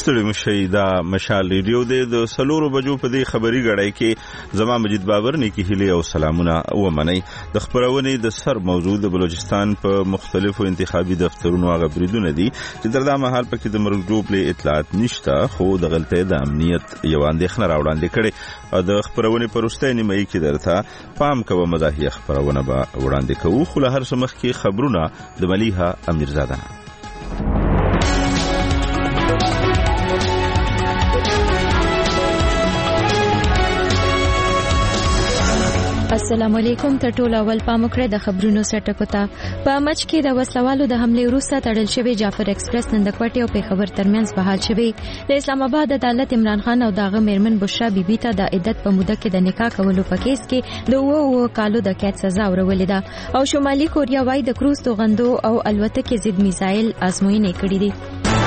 ستړي مشي دا مشال ریډیو د 4 بجو په دې خبري غړای کې زما مجید بابر نیکی هلي او سلامونه ومني. د خبرونې د سر موضوع د بلوچستان په مختلفو انتخابي دفترونو هغه بریدونه دي چې تر دا مهال پکې د مرګ جوړ له اطلاعات نشته، خو د غلطۍ د امنیت یو اندېښنه راوړاندې کړي او د خبرونې پرسته نیمه کې درته پام کوه مزاحیه خبرونه به وړاندې کوو. خو له هر څه مخکې خبرونه د ملیحه امیرزاده. السلام علیکم. تر ټولو اول پام وکړئ د خبرونو سرټکو ته. په مچ کې د وسلوالو د حمله وروسته تړل شوی جعفر ایکسپریس نن د کوټې او پیښور ترمنځ بحال شوی. د اسلام آباد عدالت عمران خان او داغه میرمن بشرا بیبي ته د عدت په موده کې د نکاح کولو په کیس کې د 2 کالو د قید سزا ورولې ده او شمالي کوریا وايي د کروز توغندو او الوتکې ضد میزایل آزموینې کړې دي.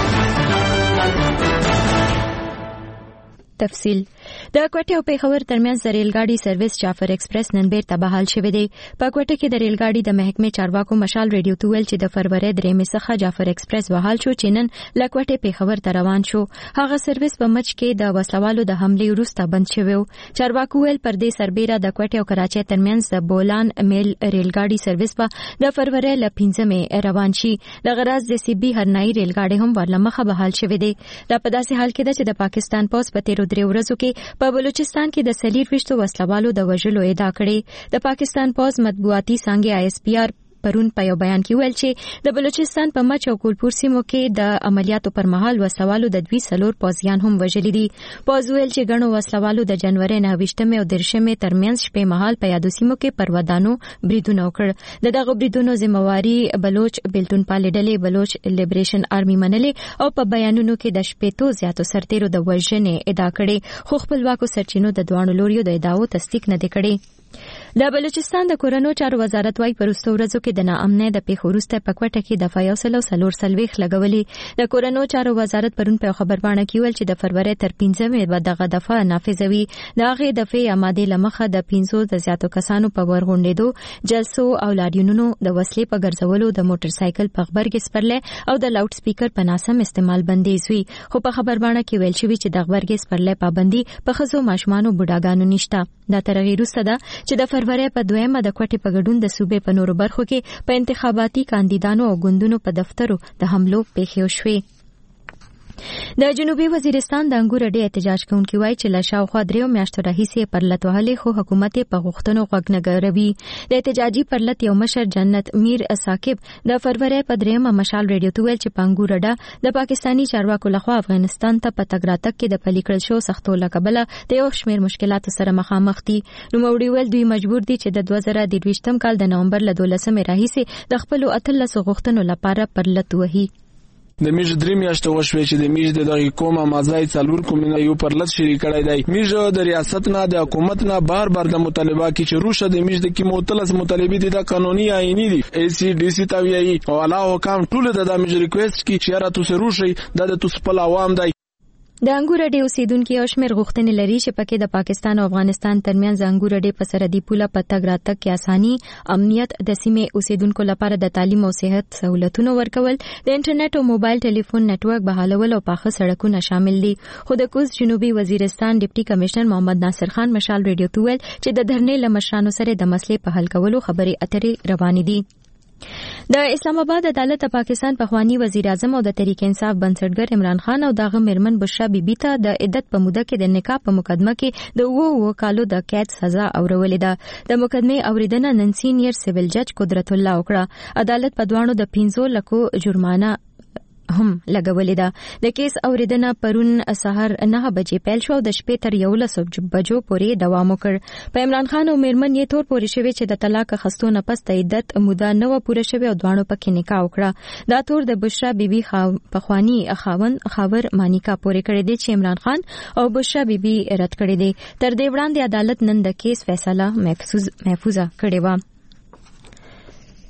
تفصیل د کوټې او پیښور ترمنځ د ریلګاډي سرویس جعفر ایکسپریس نن بیرته بحال شوی دی. په کوټه کې د ریلګاډي د محکمې چارواکو مشال ریډیو ته ویل چې د فروری 3 څخه جعفر ایکسپریس بحال شو چې نن له کوټې پیښور ته روان شو. هغه سرویس په مچ کې د وسلوالو د حمله وروسته بند شوی و. چارواکو ویل پر دې سربېره د کوټې او کراچۍ ترمنځ د بولان میل ریلګاډي سرویس په د فروری ل 15 روان شي. د غراز د سی بي هرنايي ریلګاډي هم ورلمخه بحال شوی دی. دا په داسې حال کې ده چې د پاکستان پولیس په 13 ورځو کې په بلوچستان کې د 24 وسلوالو د وژلو ادعا کړې. د پاکستان پولیس مطبوعاتي څانګې ISPR پرون په یو بیان کې ویل چې د بلوچستان په مچ او کولپور سیمو کې د عملیاتو پر مهال وسلوالو د 2 پوځیان هم وژلي دي. پوز ویل چې غنو وسلوالو د جنوري 29 او 30 ترمنځ شپې مهال په یادو سیمو کې پروادانو بریدونه وکړ. دغه بریدونو ذمہواری بلوچ بیلتون پالډلې بلوچ لیبریشن آرمي منلې او په بیانونو کې د شپېتو زیاتو سرتیرو د وژنې ادعا کړې، خو خپلواکو سرچینو د دوانو لوریو د ادعاو تصدیق نه کړي. د بلوچستان د کورونو چارو وزارت وايي پر وروستو ورځو کې د ناامنۍ د پیښو وروسته په کوټه کې د فیصله او سلور سلويخ لګولې. د کورونو چارو وزارت پرون په خبرپاڼه کې ویل چې د فروری تر 15 به دغه دفعه نافذوي. دغه دفعه آماده لمخه د 500 د زیاتو کسانو په ورغونډېدو، جلسو او لاریونونو، د وسلې په ګرځولو، د موټر سایکل په غبرګ سپرلې او د لاوډ سپیکر په ناسم استعمال بندیز وي. خو په خبرپاڼه کې ویل شوی چې د غبرګ سپرلې پابندي په خزو ماشومان او بډاګانو نشته. دا ترغیر وروسته ده چې د فروری په 2 د کوټې په ګډون د صوبې په نورو برخو کې په انتخاباتي کاندیدانو او ګوندونو په دفترو د حملو پیښې وشوې. د جنوبي وزیرستان د انګور ډې احتجاج کوونکي وایي چې له شاوخوا 3 میاشتو راهیسې پرلت وهلې، خو حکومت په غوښتنو غوږ نه ګروي. د احتجاجي پرلت یو مشر جنت میر ثاقب د فروری په 3 مشال ریډیو ته ویل چې په انګور ډه د پاکستاني چارواکو لخوا افغانستان ته په تګ راتګ کې د پلي کړل شو سختو له کبله د یو شمېر مشکلاتو سره مخامخ دي. نوموړي ویل دوی مجبور دي چې د 2023 کال د نومبر له 12 راهیسې د خپل 13 غوښتنو لپاره پرلت وهي. د میج 3 میاشتې وشوي چې د میج د دغه کومه مازای څلور کومینه یو پرلت شری کړی دی. میج د ریاست نه د حکومت نه بار د مطالبه کې چې روشه د میج د کی مختلف مطالبه دي د قانوني آئینی دي ACDC تاویي او علاوه حکام ټول د میج ریکوست کی چې را تو سروشي د تاسو په عوام دی. د انګور ډې اوسیدونکو یو شمېر غوښتنې لري چې پکې د پاکستان او افغانستان ترمنځ انګور ډې په سرحدي پوله په تګ راتګ کې اساني، امنیت، د سیمې اوسیدونکو لپاره د تعلیم او صحت سہولتونو ورکول، د انټرنیټ او موبایل ټلیفون نتورک بحالول او پاخه سړکونه شامل دي. خو د کوز جنوبي وزیرستان ډیپټي کمشنر محمد ناصر خان مشال ریډیو ته ویل چې د دهرنې لمشانو سره د مسلې په حل کولو خبرې اترې روانې دي. د اسلام آباد عدالت د پاکستان پخوانی وزیر اعظم او د تحریک انصاف بنسټګر عمران خان او دغه میرمن بشرا بیبي ته د عدت په موده کې د نکاح په مقدمه کې د 2 کالو د قید سزا اورولې ده. د مقدمې اوریدنه نن سینیئر سیویل جج قدرت الله وکړه. عدالت په دوانو د 15 لکو جرمانه هم لګولې ده. د کیس اوریدنه پرون سحر 9 بجې پیل شو او د شپې تر 11 بجو پورې دوام وکړ. په عمران خان او میرمن یې تور پورې شوی چې د طلاق خستو نه پس د عدت موده نو پوره شوی او دوانو پکې نکاح وکړه. دا تور د بشرا بیبي پخوانی خاور مانیکا پورې کړی دی چې عمران خان او بشرا بیبي رد کړی دی. تر دې وړاندې عدالت نن د کیس فیصله محفوظه کړې و.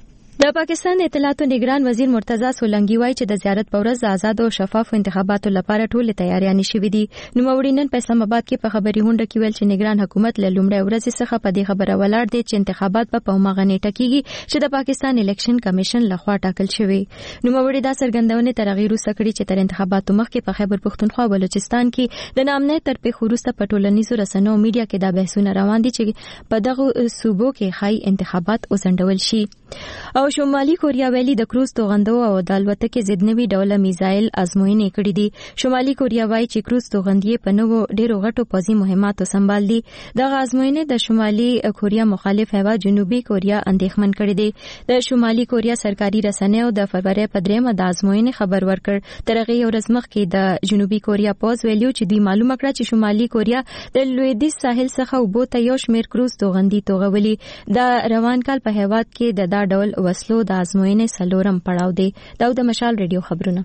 د پاکستان د اطلاعاتو نگران وزیر مرتضی سولنګي وایي چې د زیارت په ورځ د آزاد او شفاف انتخاباتو لپاره ټولې تیاریانې شوې دي. نوموړي نن په اسلام آباد کې په خبري هونډه کې ویل چې نگران حکومت له لومړۍ ورځې څخه په دې خبره ولاړ دی چې انتخابات په هماغه نیټه کېږي چې د پاکستان الیکشن کمیشن لخوا ټاکل شوی. نوموړي دا څرګندونه تر هغې وروسته کړې چې تر انتخاباتو مخکې په خیبر پښتونخوا او بلوچستان کې د نامنۍ تر پیښو وروسته په ټولنیزو رسنیو او میډیا کې دا بحثونه روان دي چې په دغه صوبو کې ښایي انتخابات وځنډول شي. او شمالي کوریا ویلي د کروز توغندو او د الوتکې ضد نوي ډوله میزایل ازموینې کړې دي. شمالي کوریا وایي چې کروز توغندې په نوو ډېرو غټو پوځي مهماتو سمبال دي. دغه ازموینې د شمالي کوریا مخالف هیواد جنوبي کوریا اندېښمن کړي دي. د شمالي کوریا سرکاري رسنیو د فبرवरी په 3 د ازموینې خبر ورکړ. تر هغې یو ورځ مخکې د جنوبي کوریا پوځ ویلي چې دوی معلومه کړه چې شمالي کوریا د لویدیځ ساحل څخه اوبو ته یو شمېر کروز توغندي توغولي. د روان کال په هیواد کې د دا ډول وسلو د ازموینې څلورم پړاو دی. دا د مشال ریډیو خبرونه.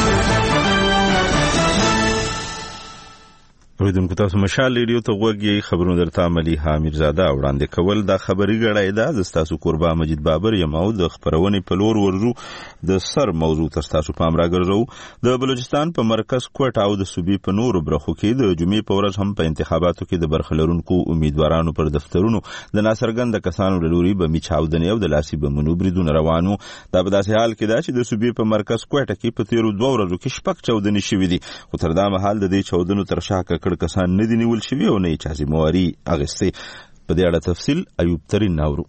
اوریدونکو تاسو مشال ریډیو ته غوږی خبرونه درته عملی حامد زاده وړاندې کول. دا خبري غړای ده تاسو قربا مجید بابر یم او د خبرونې په لور ورزو د سر موضوع تاسو پام راګرځو. د بلوچستان په مرکز کوټ او د صوبې په نورو برخو کې د جمعې په ورځ هم په انتخاباتو کې د برخلرونکو امیدوارانو پر دفترونو د ناڅرګند کسانو لوري به میچاودنې او د لاسي بمونو بریدونه روانو. دا په داسې حال کې ده چې د صوبې په مرکز کوټ کې په تیرو 2 ورځو کې شپږ چاودنې شوې دي. خو تر دا مهال د دې چاودنو تر شا کسان نه دي نیول شوي او نه چا ذمہواری اخیستې. په دې اړه تفصیل ایوب ترین ناورو.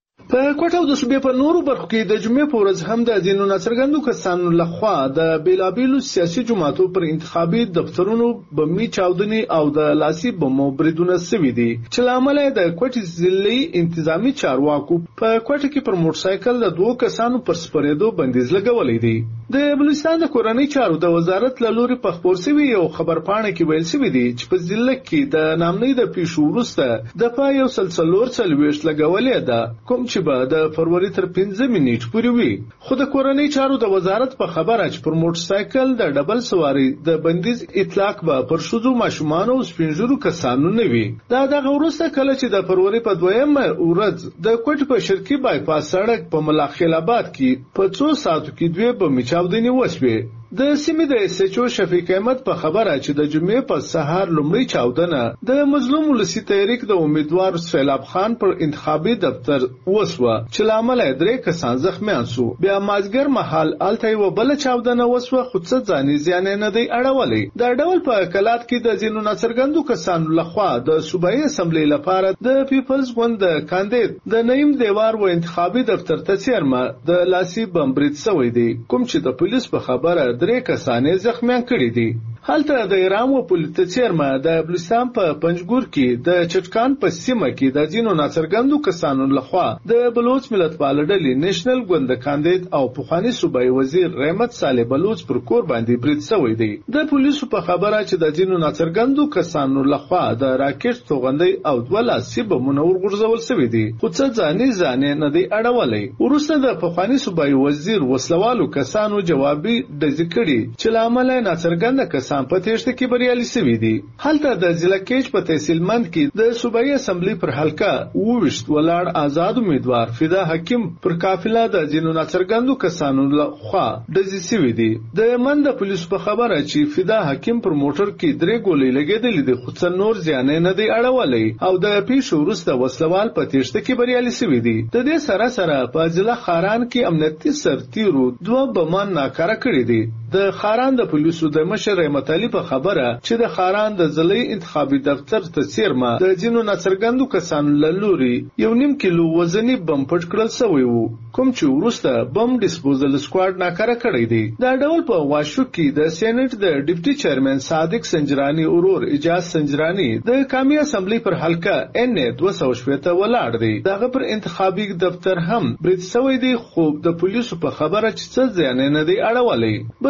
په کوټه او د صوبې په نورو برخو کې د جمعې په ورځ هم د ځینو ناڅرګندو کسانو لخوا د بیلابیلو سیاسي جماعتو پر انتخابي دفترونو بمي چاودنې او د لاسي بمو بریدونه شوي دي چې له امله د کوټې ضلعي انتظامی چارواکو په کوټه کې پر موټرسایکل د 2 کسانو پر سپریدو بندیز لګولې دي. د بلوچستان د کورنۍ چارو د وزارت له لوري په خبر شوی یو خبرپاڼه کې ویل شوی دی چې په ضلع کې د نامنۍ د پیښو وروسته د پای یو سلسلور څلويشت لګولې ده کوم چې به د فروری تر 15 منټ پورې وي. خو د کورنۍ چارو د وزارت په خبره چې پر موټرسایکل د ډبل سواری د بندیز اطلاق به پر شوزو ماشومان او سپینجورو کسانو نه وي. دا دغه وروسته کله چې د فروری په 2مه ورځ د کوټ په شرقي بایپاس سړک په ملاخیل آباد کې په 2 ساعتو کې 2 بمي چاودنې وشوې. د سیمې د سچو شفیق احمد په خبره چې د جمعې په سهار لومړی چاودنه د مظلوم ولسی تحریک د امیدوار سیلاب خان پر انتخابي دفتر وسوه چې لامل یې 3 کسان زخمیان شو. بیا مازګر محل الته یو بل چاودنه وسوه خو څه ځاني زیان نه دی اړولې. د ډول په کلات کې د ځینو ناڅرګندو کسانو لخوا د صوبایي اسمبلی لپاره د پیپلز ګوند کاندید د نیم دیوار و انتخابي دفتر ته چیرمه د لاسي بمبرید شوی دی کوم چې د پولیس په خبره 3 کسانې زخمیان کړي دي. هلته د ایران و پولیس چیرمه د بلوچستان په پنجګور کې د چټکان په سیمه کې د ځینو ناڅرګندو کسانو لخوا د بلوچ ملت پال ډلې نېشنل ګوند کاندید او پخوانی صوبایي وزیر رحمت صالح بلوچ پر کور باندې برید شوی دی. د پولیسو په خبره چې د ځینو ناڅرګندو کسانو لخوا د راکټ توغندۍ او 2 لاسي بمونه ورغورځول شوی دي خو څه ځانې نه دی اړولې. وروسته د پخوانی صوبایي وزیر وسلوالو کسانو جوابي ډزې کړي چې لامل ناڅرګنده کسان په تېښته کې بریالي شوي دي. هلته د ضلع کېج په تحصیل مند کې د صوبایي اسمبلی پر حلقه 22 ولاړ آزاد امیدوار فدا حکیم پر قافله د ځینو ناڅرګندو کسانو لخوا ډزې شوي دي. د مند پولیسو په خبره چې فدا حکیم پر موټر کې 3 ګولۍ لګېدلې دي خو څه نور زیان نه دی اړولې او د پیښو وروسته وسلوال په تېښته کې بریالي شوي دي. د دې سره په ضلع خاران کې امنیتي سرتیرو 2 بمان ناکاره کړي دي. د خاران د پولیسو د مشر رحمت علي په خبره چې د خاران د ضلعي انتخابي دفتر ته چیرمه د ځینو ناڅرګندو کسانو له لوري 1.5 کیلو وزني بم پټ کړل شوی وو کوم چې وروسته بم ډیسپوزل سکواډ ناکاره کړی دی. دا ډول په واشو کې د سېنات د ډیپټي چیرمن صادق سنجرانی اورور اجاز سنجرانی د قومي اسمبلی پر حلقه ان 270 ولاړ دی. دغه پر انتخابي دفتر هم برید شوی دی خو د پولیسو په خبره چې څه ځان نه دی اړولې. بل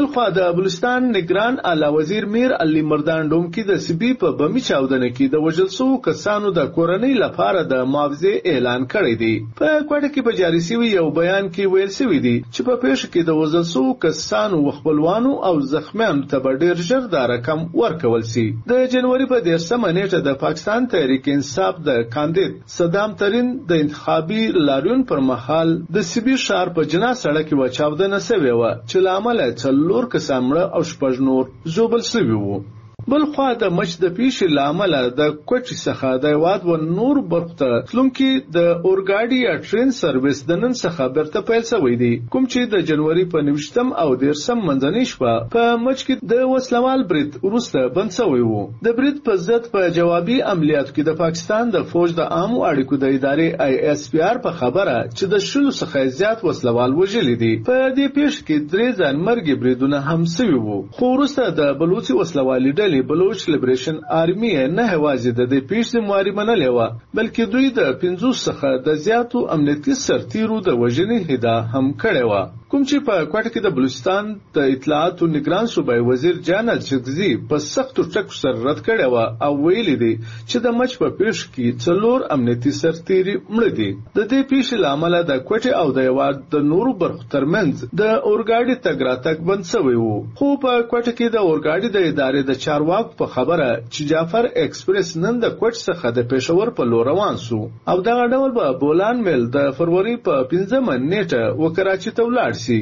خوا د بلوچستان نگران اعلی وزیر میر علي مردان ډومکی د سبي په بمی چاودنه کې د وژل شوو کسانو د کورنۍ لپاره د معاوضې اعلان کړی دی. په کوټه کې په جاري شوی یو بیان کې ویل شوی دی چې په پیښه کې د وژل شوو کسانو خپلوانو او زخمیانو ته ډیر ژر د رقم ورکول شي. د جنوري په 10مه نیټه د پاکستان تحریک انصاف د کاندید صدام ترین د انتخابي لاریون پر مهال د سبي ښار په جنا سړک کې چاودنه شوې و چې لامل څلور کسان مړه او شپږ نور ژوبل شوي وو. بل خوا د مچ د پیښې لامل د کوټي څخه د واد و نور برخته تلونکي د اورګاډي یا ټرین سرویس د نن څخه برته پیل شوی دی، کوم چې د جنوري په 19 او 13 منځنۍ شپه په مچ کې د وسلوال برید وروسته بند شوی وو. د برید په ضد په جوابي عملیاتو کې د پاکستان د فوج د عامو اړیکو د ادارې ISPR په خبره چې د شلو څخه زیات وسلوال وژلي دي. په دې پیښه کې 3 ځانمرګي بریدونه هم شوي وو، خو وروسته د بلوچي وسلوالي ډلې بلوچ لیبریشن آرمي نه هوازي د دې پیښې ذمہواري منلې و، بلکې دوی د 50 څخه د زیاتو امنیتي سرتیرو د وژنې هدا هم کړې و. کوم چې په کوټه کې د بلوچستان د اطلاعات او نگران صوبای وزیر جانت شکزي په سختو ټکو سره رد کړی و او ویلي دی چې د مچ په پیښه کې څلور امنیتي سرتیري مړه دي. د دې پیښې لامل د کوټه او د یواد د نورو برخو ترمنځ د اورګاډي تګ راتګ بند شوی وو، خو په کوټه کې د اورګاډي د ادارې د چارواکو په خبره چې جعفر ایکسپریس نن د کوټ څخه د پېښور په لور روان شو او دغه ډول به بولان میل د فروری په 15مه نیټه و کراچي ته ولاړ شي.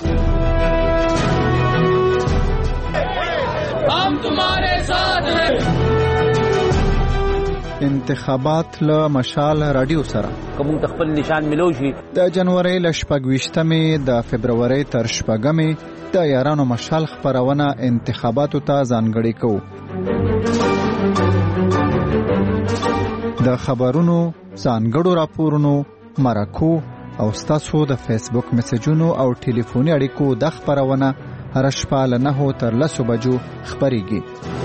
हम तुम्हारे साथ हैं. انتخابات له مشال رادیو سره کوم خپل نشان ملو شي د جنوري ل 28مې د فبرवरी تر 8مې د یارانو مشال خبرونه انتخاباتو ته ځانګړي کوو. د خبرونو ځانګړو راپورونو مرکو او ستاسو د فیسبوک میسجونو او ټلیفوني اړیکو د خبرونه هر شپه له 9 تر 10 بجو خبريږي.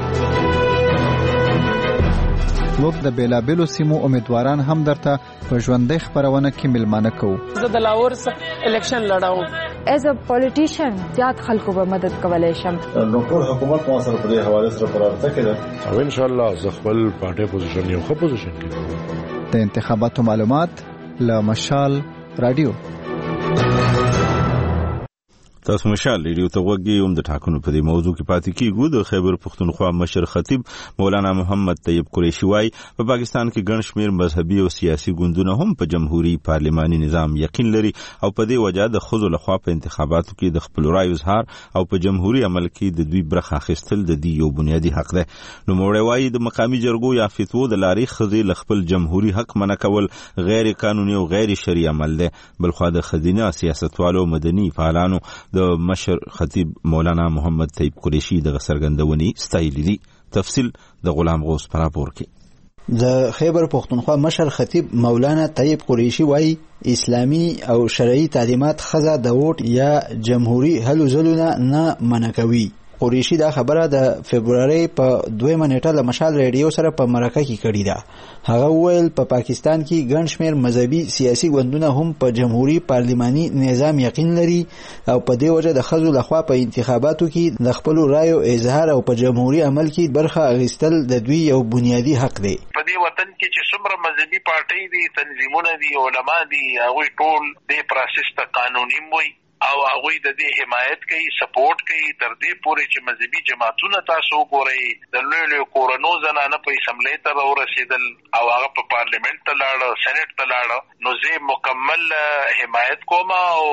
موږ د بیلابیلو سیمو امیدواران هم درته په ژوندۍ خبرونه کې ملمانه کوو. زه د لاهور څخه الیکشن لړاوم. as a politician زیات خلکو به مدد کولای شم. نو ټول حکومت مو سره په حواله سره پرارته کړه او ان شاء الله ز خپل پارټي پوزیشن یو ښه پوزیشن کې. د انتخاباتو معلومات له مشال رادیو. تاسو مشال ریډیو ته وګورئ. د ټاکنو په دې موضوع کې پاتې کیږو. د خیبر پختونخوا مشر خطیب مولانا محمد طیب قریشي وايي په پاکستان کې ګڼ شمېر مذهبي او سیاسي ګوندونه هم په جمهوریت پارلماني نظام یقین لري او په دې وجه د خزو لخوا په انتخاباتو کې د خپل رائے اظهار او په جمهوریت عمل کې د دوی برخه اخیستل د دې یو بنیادی حق دی. نو موړی وايي د مقامي جرګو یا فتوو د لاري خزي خپل جمهوریت حق منع کول غیر قانوني او غیر شرعي عمل دی. بلخو د خزینه سیاستوالو مدني فعالانو د مشر خطیب مولانا محمد طیب قریشي د سرګندونی ستایلی دي. تفصیل د غلام غوث پر راپور کې. د خیبر پختونخوا مشر خطیب مولانا طیب قریشي وايي اسلامی او شرعي تعلیمات خزه د ووټ یا جمهوریت هلو ځلونه نه منع کوي. قریشي دا خبره د فبرवरी په 2مه نیټه له مشال ریډیو سره په مرکه کې کړې ده. هغه وویل په پاکستان کې ګڼ شمېر مذهبي سیاسي ګوندونه هم په جمهوریت پارلماني نظام یقین لري او په دې وجه د خزو لخوا په انتخاباتو کې د خپل رائے اظهار او په جمهوریت عمل کې برخه اخیستل د دوی یو بنیادی حق دی. په دې وطن کې چې څومره مذهبي پارټۍ دي، تنظیمونه دي، علما دي، هغوی ټول د پروسس ته قانوني وي او هغوی د دې حمایت کوي، سپورټ کوي تر دې پورې چې مذهبي جماعتونه تاسو وګورئ د لوی لوی کورونو زنانه په اسمبلی ته ورسېدل او هغه په پارلیمنت ته لاړه، سېنات ته لاړه. نو زه مکمل حمایت کوم او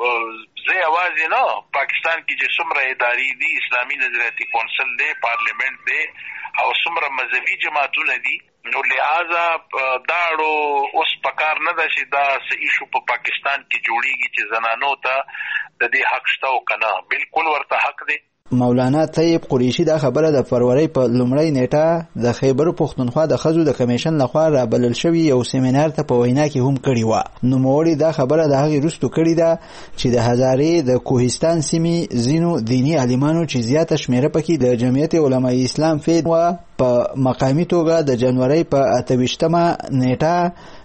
زه یوازې نه، پاکستان کې چې څومره ادارې دي، اسلامي نظریاتي کونسل دی، پارلیمنت دی او څومره مذهبي جماعتونه دي، نو لہذا داړو اوس پکار نه ده چې دا ایشو په پاکستان کې جوړیږي چې زنانو ته د دې حق شته او کنه. بالکل ورته حق دی. مولانا طیب قریشي دا خبره د فروری په لومړۍ نیټه د خیبر پختونخوا د خزو د کمیشن لخوا رابلل شوی یو سیمینار ته په وینا کې هم کړی و. نو موړي دا خبره د هغې وروسته کړې ده چې د هزارې د کوهستان سیمې ځینو دینی عالمانو چې زیاته شمېره پکې د جمعیت علماء اسلام فید و په مقامی توګه د جنوري په 28مه نیټه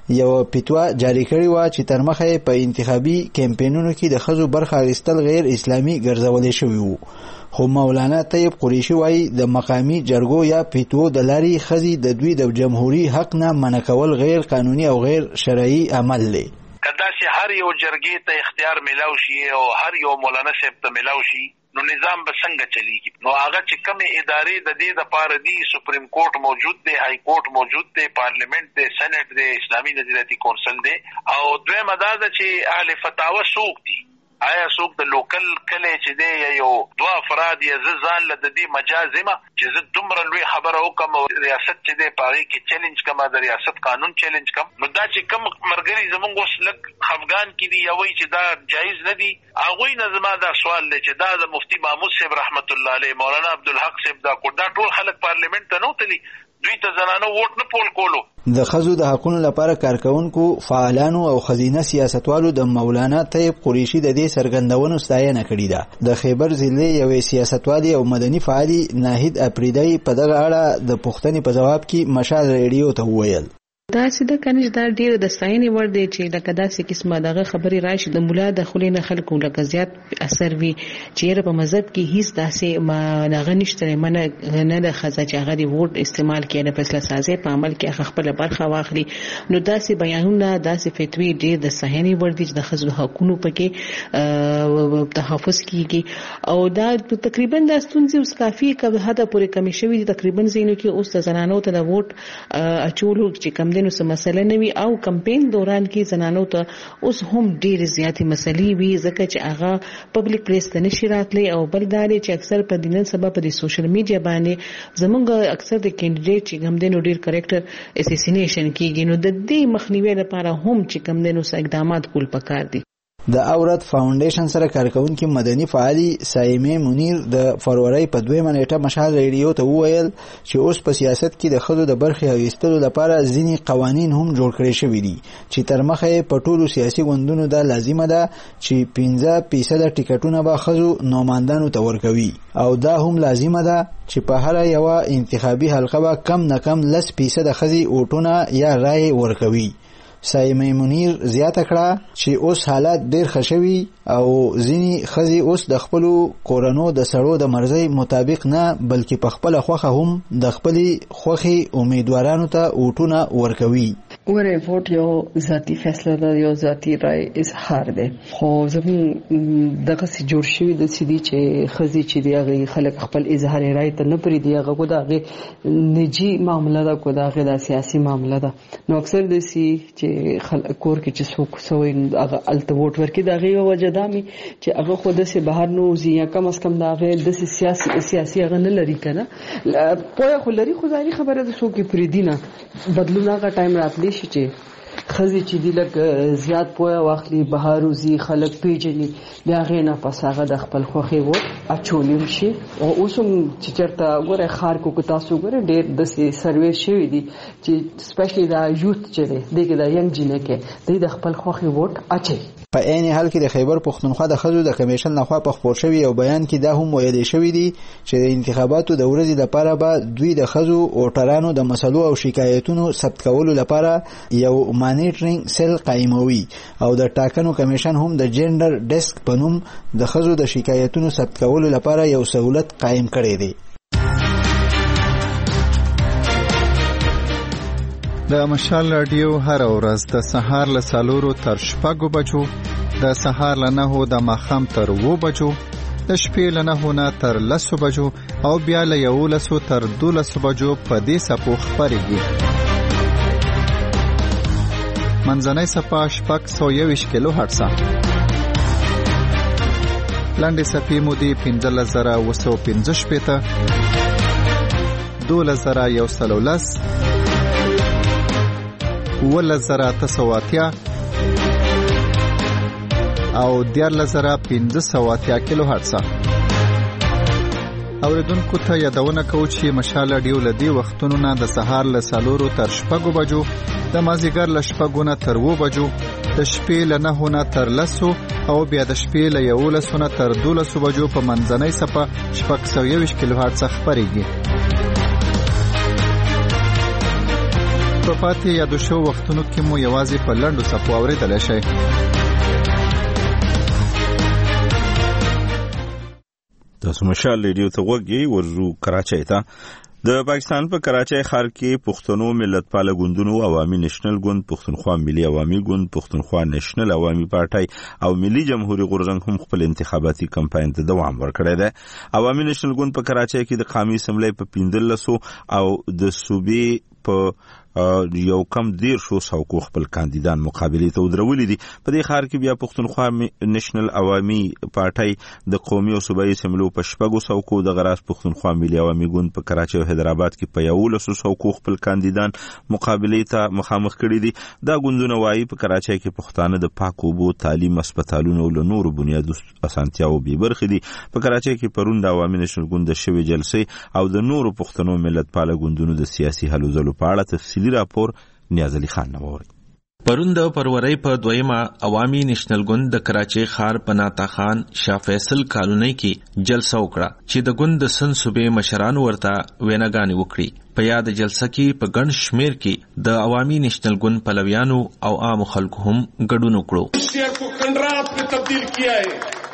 یو فتوا جاری کړې و چې تر مخه په انتخابي کمپاینونو کې د ښځو برخه اخیستل غیر اسلامي ګرځولې شوی وو. خو مولانا طیب قریشي وایي د مقامی جرګو یا فتوو د لارې ښځې د دوی د جمهوریت حق نه منع کول غیر قانوني او غیر شرعي عمل دی. کداسې هر یو جرګې ته اختیار ملاو شي او هر یو مولانا صاحب ته ملاو شي نو نظام به څنګه چلیږي؟ نو هغه چې کومې ادارې د دې دپاره دي، سپریم کورټ موجود دی، های کورټ موجود دی، پارلیمنت دی، سینټ دی، اسلامي نظریاتي کونسل دی، او دویمه دا ده چې اهل فتاوا څوک دي؟ آیا څوک د لوکل کلی چې دی یا یو دوه افراد یا زه ځان له د دې مجاز یم چې زه دومره لوی خبره وکړم او ریاست چې دی په هغې کې چیلنج کړم، د ریاست قانون چیلنج کړم، نو دا چې کوم ملګري زمونږ اوس لږ خفګان کې دي یا وایي چې دا جایز نه دي، هغوی نه زما دا سوال دی چې دا د مفتي محمود صاحب رحمت الله علیه، مولانا عبدالحق صاحب دا ټول خلک پارلیمنت ته نه وتلي، دوی ته زنانو ووټ نه پول کولو. د ښځو د حقونو لپاره کارکونکو فعالانو او ښځینه سیاستوالو د مولانا طیب قریشي د دې څرګندونو ستاینه کړې ده. د خیبر ضلع یوې سیاستوالې او مدني فعالي ناهید اپریدی په دغه اړه د پوښتنې په جواب کې مشال ریډیو ته وویل دا سیده کنيش دا ډیر د ستاینې ور دی چې لکه داسې قسمه دغه خبرې راشي د مولا د خلې نه خلکو لکه زیات اثر وي چې په مذهب کې هیڅ داسې ما دغه نشته نه د خزه چې هغه دی ووټ استعمال کړي د فیصله سازي په عمل کې خپل برخه واخلي. نو داسې بیانونه داسې فتوی ډیر د ستاینې ور دي چې د خزو حقوقو پکې تحفظ کیږي او دا تقریبا د ستونزې اوس کافي کبه حدا پورې کمی شوی دي. تقریبا زینو کې اوس د زنانو ته د ووټ اچولو چې کم نو څه مسله نه وي او کمپین دوران کې زنانو ته اوس هم ډېر زیاتې مسلې وي ځکه چې هغه پبلک پلیس ته نشي راتلی او بل دا دی چې اکثر په دینن سبا په سوشل میډیا باندې زمونږ اکثر د کینډیډیټ چې کم دینو ډېر کریکټر اساسینیشن کیږي نو د دې مخنیوي لپاره هم چې کم دینو څه اقدامات کول پکار دي. د اورت فاونډیشن سره کارکونکي مدني فعالي سایمه منیر د فروری په 2 نیټه مشال ریډیو ته وویل چې اوس په سیاست کې د خځو د برخې اخیستلو لپاره ځینې قوانین هم جوړ کړي شوي دي چې تر مخه په ټولو سیاسي ګوندونو دا لازمه ده چې 15% ټیکټونه به خځو نوماندانو ته ورکوي او دا هم لازمه ده چې په هر یو انتخابي حلقه به کم نه کم 10% خځې ووټونه یا رائے ورکوي. سایمه منیر زیاته کړه چې اوس حالات ډیر ښه شوي او ځینې ښځې اوس د خپلو کورنو د سړو د مرضۍ مطابق نه بلکې په خپله خوښه هم د خپلې خوښې امیدوارانو ته ووټونه ورکوي. ګوره ووټ یو ذاتي فیصله ده، یو ذاتي رای اظهار دی، خو زموږ دغسې جوړ شوي داسې دي چې ښځې چې دی هغې خلک خپل اظهار رای ته نه پرېږدي، هغه خو د هغې نجي معامله ده، خو د هغې دا سیاسي معامله ده. نو اکثر داسې چې کور کې چې څوک سوی هغه هلته ووټ ورکړي د هغې یوه وجه دا مې چې هغه خو داسې بهر نه وځي یا کم از کم د هغې داسې سیاسي هغه نه لري که نه پویه خو لري، خو ظاهري خبره ده څوک یې پرېږدي نه. بدلون هغه ټایم راتلی شي چې ښځې چې دي لږ زیات پویه واخلي، بهر وځي، خلک پیژني، د هغې نه پس هغه د خپل خوښې ووټ اچولی شي. او اوس هم چې چېرته ګوره ښار کې که تاسو ګوره ډېر داسې سروې شوي دي چې سپیشلی دا یوت چې دی دې کې د ینګ جینکې دوی د خپل خوښې ووټ اچوي. په عین حال کې د خیبر پښتونخوا د ښځو د کمیشن لخوا په خپور شوي یو بیان کې دا هم ویلي شوي دي چې د انتخاباتو د ورځې لپاره به دوی د ښځو ووټرانو د مسلو او شکایتونو ثبت کولو لپاره یو مانیټرینګ سیل قایموي او د ټاکنو کمیشن هم د جنډر ډیسک په نوم د ښځو د شکایتونو ثبت کولو لپاره یو سہولت قایم کړی دی. د مشال رادیو هر ورځ د سهار له 4 تر 6 بجو، د سهار له 9 د ماښام تر 2 بجو، د شپې له 9 نه تر 10 بجو او بیا له 11 تر 12 بجو په دې سپو خبرېږي. منځنۍ صفه 621 کیلو هرتز، لاندې صفې مودې 15915 12110 11980 او 14580 کیلو هرتز. اوریدونکو ته یادونه کوو چې مشال رادیو له دې وختونو نه د سهار له 4 تر 6 بجو، د مازیګر له 6 نه تر 2 بجو، د شپې له 9 نه تر 10 او بیا د شپې له 11 نه تر 12 بجو په منځنۍ صفه 621 کیلو هرتز خبرېږي. په پاتې یادو شو وختونو کې مو یوازې په لنډو څپو اورېدلی شئ. تاسو مشال ریډیو ته وګورئ. ورزو کراچۍ ته. د پاکستان په کراچۍ ښار کې پښتنو ملتپاله ګوندونو عوامي نېشنل ګوند، پښتونخوا ملي عوامي ګوند، پښتونخوا نېشنل عوامي پارټۍ او ملي جمهوریت غورځنګ هم خپل انتخاباتي کمپاین ته دوام ورکړی دی. عوامي نېشنل ګوند په کراچۍ کې د قومي اسمبلی په 15 او د صوبې په یو کم 150 خپل کاندیدان مقابله ته ودرولې دي. په دې ښار کې بیا پښتونخوا نېشنل عوامي پارټۍ د قومي او صوبایي اسمبلیو په 600 د غراس پښتونخوا ملي عوامي ګوند په کراچۍ او حیدرآباد کې په 100 خپل کاندیدان مقابله ته مخامخ کړي دي. دا ګوندونه وايي په کراچۍ کې پښتانه د پاک اوبو، تعلیم، هسپتالونو او نورو بنیادي اسانتیاو به برخې دي. په کراچۍ کې پرون د عوامي نېشنل ګوند د شوې جلسې او د نورو پښتنو ملتپاله ګوندونو د سیاسي هلو ځلو په اړه تفصیلي راپور نیاز علي خان نووري. پرون د فروری په 2 عوامي نېشنل ګوند د کراچۍ ښار په ناتا خان شاه فیصل کالونۍ کې جلسه وکړه چې د ګوند د سن صوبې مشرانو ورته ویناګانې وکړي. په یاد جلسه کې په ګڼ شمیر کې د عوامي نېشنل ګوند پلویانو او عام خلکو هم ګډون وکړو. شهر کو کنډرات په تبدیل کیا ہے.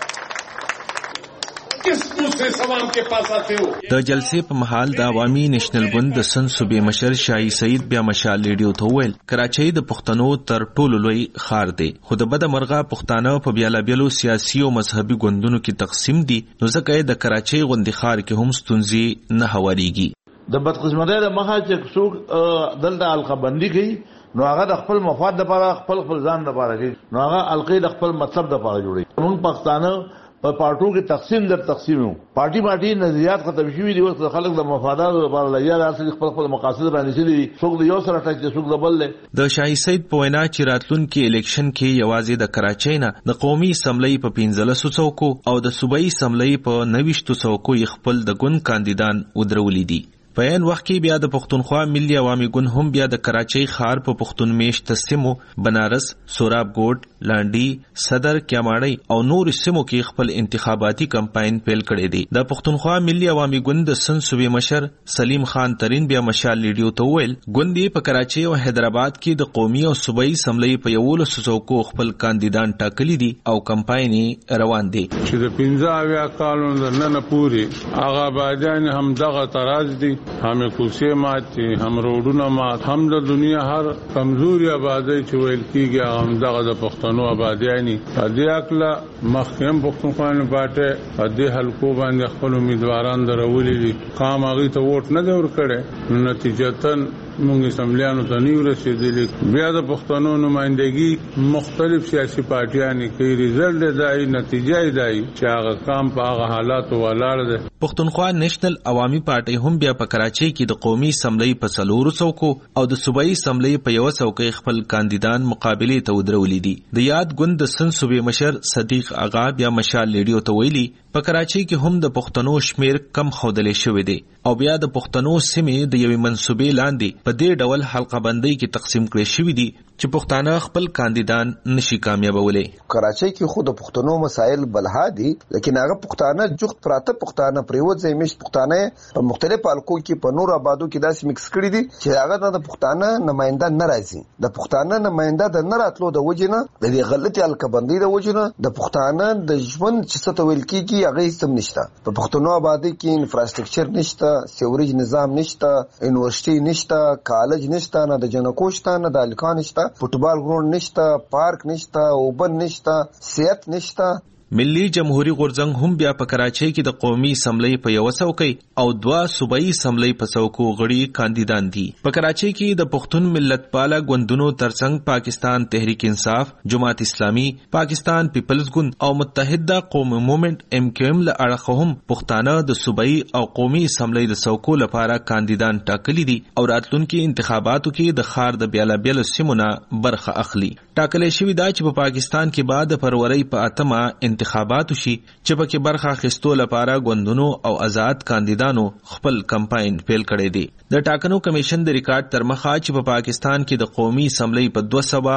د جلسې په محل د عوامي نېشنل ګوند د سن صوبې مشر شاهي سعید بیا مشال ریډیو ته وویل کراچۍ د پښتنو تر ټولو لوی ښار دی، خو د بده مرغه پښتانه په بیلابیلو سیاسي او مذهبي ګوندونو کې تقسیم دي، نو ځکه د کراچۍ غوندې ښار کې هم ستونزې نه هوارېږي. د بدقسمتۍ د مخه چې څوک دلته حلقه بندي کوي نو هغه د خپل مفاد لپاره خپل ځان لپاره کوي، نو هغه حلقې د خپل مطلب لپاره جوړوي. موږ پښتانه په پارټو کې تقسیم پارټي نظریات ختم شوي دي. اوس خلک د مفاداتو لپاره لګیا دي، خپل مقاصد رانیسلي دي، څوک د یو سره ټاکي، څوک د بل. د شاهي سعید په وینا چې راتلونکي الیکشن کې یوازې د کراچۍ نه د قومي اسمبلی په 15 څوکو او د صوبایي اسمبلی په 90 څوکو خپل د ګوند کاندیدان ودرولي دي. په عین وخت کې بیا د پښتونخوا ملي عوامي ګوند هم بیا د کراچۍ ښار په پښتون میشت سیمو بنارس، سوراب ګوټ، لانډي، صدر، کیاماړی او نور سیمو کې خپل انتخاباتي کمپاین پیل کړی دی. د پښتونخوا ملي عوامي ګوند د سن صوبې مشر سلیم خان ترین بیا مشال ریډیو ته وویل ګوند په کراچۍ او حیدرآباد کې د قومي او صوبایي اسمبلی په 100 څوکو خپل کاندیدان ټاکلي دي او کمپاین روان دی. چې د 15 کالونو نه پوري هغه آبادیان هم دغه تراز دي، هم کوڅې ماتي، هم روډونه مات، هم د دنیا هر کمزوري آبادی چې ویل کیږي هم دغه د پښتنو آبادیانی. دې اکلا مخکیم پښتونخوا پارټي دې حلقو باندې خپل امیدواران درولې دي، قام هغه ته ووټ نه دی ورکړي، نتیجتاً موږ اسمبلیانو ته نیو رسیدلی. بیا د پښتنو نمائندګي مختلف سیاسي پارټیانې کوي، ریزلټ دی، نتیجه دی چې هغه کام په هغه حالاتو ولاړ دی. پښتونخوا نېشنل عوامي پارټي هم بیا په کراچۍ کې د قومي اسمبلی په 4 څوکو او د صوبایي اسمبلی په 1 څوکۍ خپل کاندیدان مقابله ته ودرولي دي. د یاد ګوند د سن صوبې مشر صدیق آغا بیا مشال ریډیو ته ویلي په کراچۍ کې هم د پښتنو شمیر کم خودلې شوی دی او بیا د پښتنو سیمې د یوې منسوبې لاندې په دې ډول حلقه بندۍ کې تقسیم کړي شوی دي چې پښتانه خپل کاندیدان نشي کامیابولې. کراچۍ کې خود پښتنو مسائل بلها دي، لیکن هغه پښتانه جوخت پراته پښتانه پریوت زمیش پښتانه په مختلف حلقو کې په نور آبادو کې داسې مکس کړي دي چې هغه د پښتانه نماینده ناراضي. د پښتانه نماینده د نراتلو د وجنه د دې غلطي حلقه بندۍ د وجنه د پښتانه د ژوند چې څه تویل کیږي هغه سم نشته. په پښتنو آبادی کې انفراستراکچر نشته، سیوریج نظام نشته، یونیورسيټي نشته، کالج نشته، نه د جنکو شته، نه د الکان نشته، فوټبال ګراوند نشته، پارک نشته، اوبن نشته، صحت نشته. ملي جمهوریت غورځنګ هم بیا په کراچۍ کې د قومي اسمبلی په 1 څوکۍ او 2 صوبایي اسمبلی په څوکو غړي کاندیدان دي. په کراچۍ کې د پښتون ملتپاله ګوندونو ترڅنګ پاکستان تحریک انصاف، جماعت اسلامي، پاکستان پیپلز ګوند او متحده قوم موومېنټ MQM له اړخه هم پښتانه د صوبایي او قومي اسمبلی د څوکو لپاره کاندیدان ټاکلي دي او راتلونکي انتخاباتو کې د ښار د بیلابیلو سیمو نه برخه اخلي. ټاکلې شوې ده چې په پاکستان کې بعد فروری په 8 انتخاباتو شي چې پکې برخه اخیستو لپاره ګوندونو او آزاد کاندیدانو خپل کمپاین پیل کړی دی. د ټاکنو کمیشن د ریکارډ تر مخه چې په پاکستان کې د قومي اسمبلی په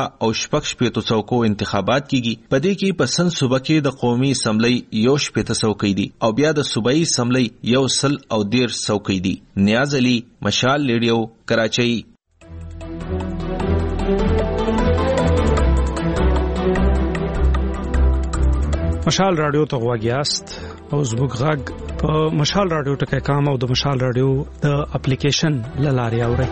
200 څوکو انتخابات کیږي، په دې کې په سن صوبه کې د قومي اسمبلی 100 څوکۍ دي او بیا د صوبایي اسمبلی 110 څوکۍ دي. نیاز علي، مشال ریډیو، کراچۍ. مشال رادیو ته غواګیاست او زموږ غږ په مشال رادیو ټکی کام او د مشال رادیو د اپلیکیشن لارې اورئ.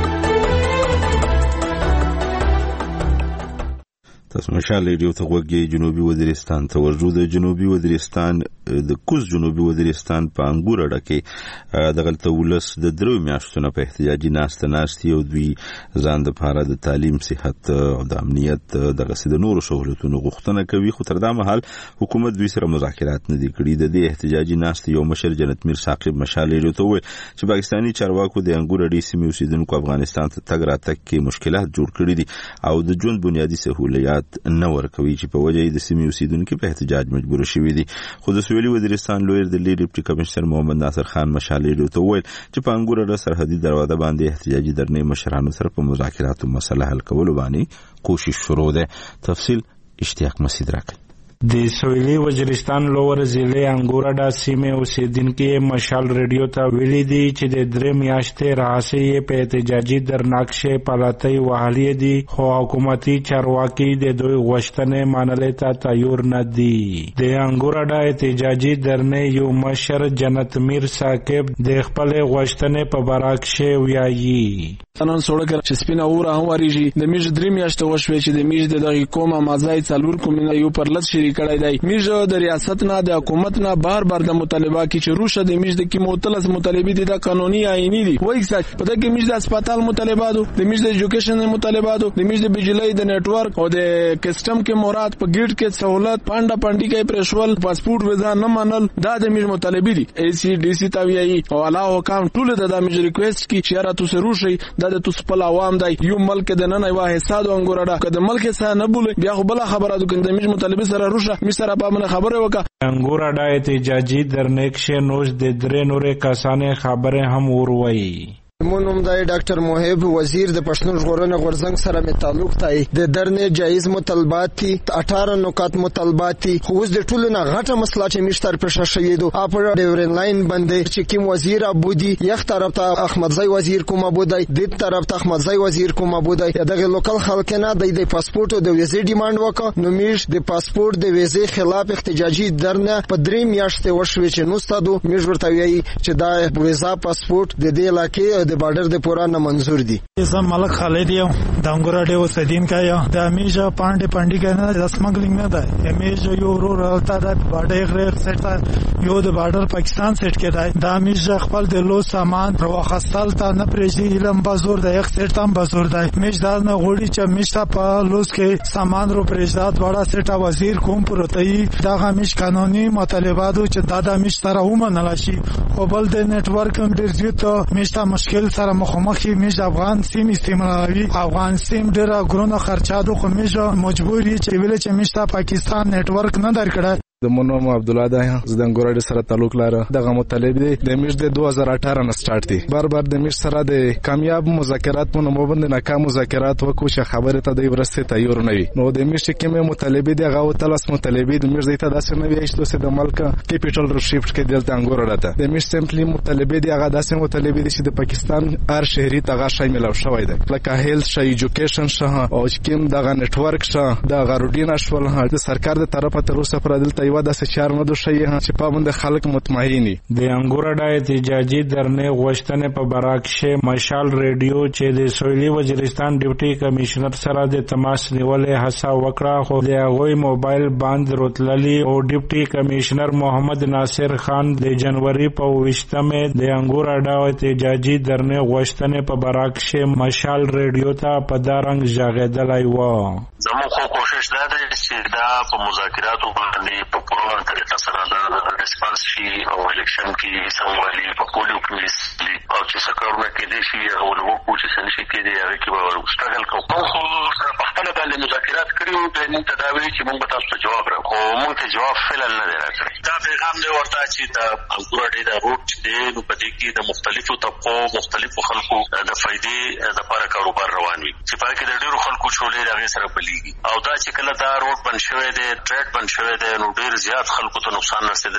تاسو مشال رادیو ته غوږی جنوبي وزیرستان ته ورجو. د جنوبي وزیرستان د کوز جنوبي وزیرستان په انګور اډه کې د غلطه ولس د درو میاشتونو په احتجاجي ناستي او دوی ځان د لپاره د تعلیم، صحت او د امنیت دغه سید نورو سہولتونو غوښتنه کوي، خو تر دا مهال حکومت دوی سره مذاکرات نه دي کړي. د دې احتجاجي ناستي یو مشر جنت میر ثاقب مشال رادیو ته وویل چې پاکستاني چارواکو د انګور اډې سیمې اوسیدونکو افغانستان ته تګ راتګ کې مشکلات جوړ کړي دي او د ژوند بنیادي سہولیات نه ورکوي چې په وجه د سیمې اوسیدونکو په احتجاج مجبور شوي دي. خو د سویلي وزیرستان لویر د ډیپټي کمشنر محمد ناصر خان مشال رادیو ته وویل چې په انګور اډه سرحدي دروازه باندې احتجاجي درنې مشرانو سره په مذاکراتو مسله حل کولو باندې کوشش شروع ده. تفصیل اشتیاق مسعود راکړي. د سویلي وزیرستان لوور ضلع انګورډا سیمې اوسیدونکو مشال رادیو ته ویلي دي چې د درې میاشتې راهیسې په احتجاجي درناکشه پالاتۍ وهلې دي، خو حکومتي چارواکي د دوی غوښتنې منلو ته تیار نه دي. د انګورډا احتجاجي درنې یو مشر جنت میر ثاقب د خپل غوښتنې په باره کې وایي نن سړک چې سپینه اوره هم وریږي د میژ درې میاشتې وشوي چې د میژ د دغه کومه مازای څلور کومینه یو پر لږ شری کړی دی. میژ د ریاست نه د حکومت نه بار د مطالبه کی چې روشه د میژ د کی متلس مطالبه دي د قانوني آئینی دي وایي چې په دغه میژ د هسپتال مطالبه دي، د میژ د ایجوکیشن مطالبه دي، د میژ د بجلی د نتورک او د کسٹم کې مراد په ګیټ کې سہولت پانډي کې پرشول پاسپورت ویزا نه منل دا د میژ مطالبه دي. ای سی ډي سی تاویي او علاوه حکام ټول د میژ ریکوست کی چې را تاسو روشي د تاسو په عوام دی یو ملک د نن یو حساب انګورډا کده ملک سره نه بوله بیا خو بل خبره د کنده میژ مطالبه سره روشه می سره په من خبره وکړه. انګورډا احتجاجي درنکشه نوش د درې نورې کسانې خبره هم وروي. مونږ د ډاکټر موهب وزیر د پښتون ژغورنې غورځنګ سره می تعلق دی. د درنې جایز مطالبات دي 18 نکات مطالبات دي، خو اوس د ټولو نه غټه مسله چې مشتر پېښه شوې ده اپر ډیورن لاین باندې چې کوم وزیر ابودي یک طرف ته احمد زای وزیر کوم ابودي د طرف ته احمد زای وزیر کوم ابودي دغه لوکل خلک نه د پاسپورت او د ویزې ډیماند وکړ. نو میش د پاسپورت د ویزې خلاف احتجاجي درنه په درې میاشتې وشوي چې نو ستادو میش ورته ویي چې دا ویزا پاسپورت د دې علاقې د بارډر د پورانه منظور دي. زم ملک خالد یم د انګورډا اوسیدین کایا د میجا پانډي کنه د سمګلینګ نه ده. میجا یو رالتا د بارډر غیر سټ یو د بارډر پاکستان سټ کې ده. د میجا خپل د لو سامان روخستل ته نه پرېږي علم بازور د یک سټ هم بازور ده. میج دا نه غوړي چې میشته په لوس کې سامان رو پرېږدات وړا سټ وزیر کوم پروتای دا غمیش قانوني مطالباتو چې دا میش سره ومنل شي او بل د نتورک هم ډیر زیات میشته مشکل سره مخامخي میش افغان سیم استعمالوي. افغان سیم ډیره ګرونه خرچادو خو میش مجبوري چې ویل چې میشته پاکستان نتورک نه درکړه. د مونوم عبد الله ده زه د انګورډا سره تعلق لرم. دغه مطالب دی د میش د 2018 نه سٹارټ دي. بار د میش سره د کامیاب مذاکرات په نوم باندې ناکام مذاکرات وکړو چې خبره ته د ورسته تیار نه وي. نو د میش کې مې مطالب دی هغه تلس مطالب دی د میش د ته داسې نه وي چې د ملک کیپټل شفټ کې دلته انګورډا ته د میش سمپلی مطالب دی هغه داسې مطالب دی چې د پاکستان هر شهري تغه شامل شوی دی لکه هیلث شي ایجوکیشن شه او کوم دغه نتورک شه دغه روډین شول د سرکار د طرفه تر اوسه پر دلته یو د سچار نه دوشي چې پابند خلک مطمئني. د انګورډا احتجاجي درنې غوښتنې په براکشه مشال رادیو چې د سویلي وزیرستان ډیپټي کمشنر سره د تماس نیولې هڅه وکړه خو د هغوی موبایل بند روتللی او ډیپټي کمشنر محمد ناصر خان د جنوري په 20مه د انګورډا احتجاجي درنې غوښتنې په براکشه مشال رادیو ته په دارنګ ژغېدلای و. زموږ کوشش دا ده چې دا په مذاکراتو باندې په پوره طریقه سره د ریسپانس شي او الیکشن کې سموالي په پولیو کې او چې څه کارونه کېدې شي او وکړو چې څه نشي کېدې هغه کې به سټرګل کوو. خو په خپل باندې مذاکرات کړیو د نن تداوی چې موږ تاسو ته جواب راکړو موږ ته جواب فعلا نه دی راکړی. دا پیغام دی ورته چې د انګورډا د روټ دی نو په دې کې د مختلفو طبقو مختلفو خلکو د فائدې لپاره کاروبار روان وي چې پای کې د ډیرو خلکو چولې راغی سره بلیږي او دا چې کله دا روټ بند شوی دی ټریک بند شوی دی نو ډیر زیات خلکو ته نقصان رسیدلی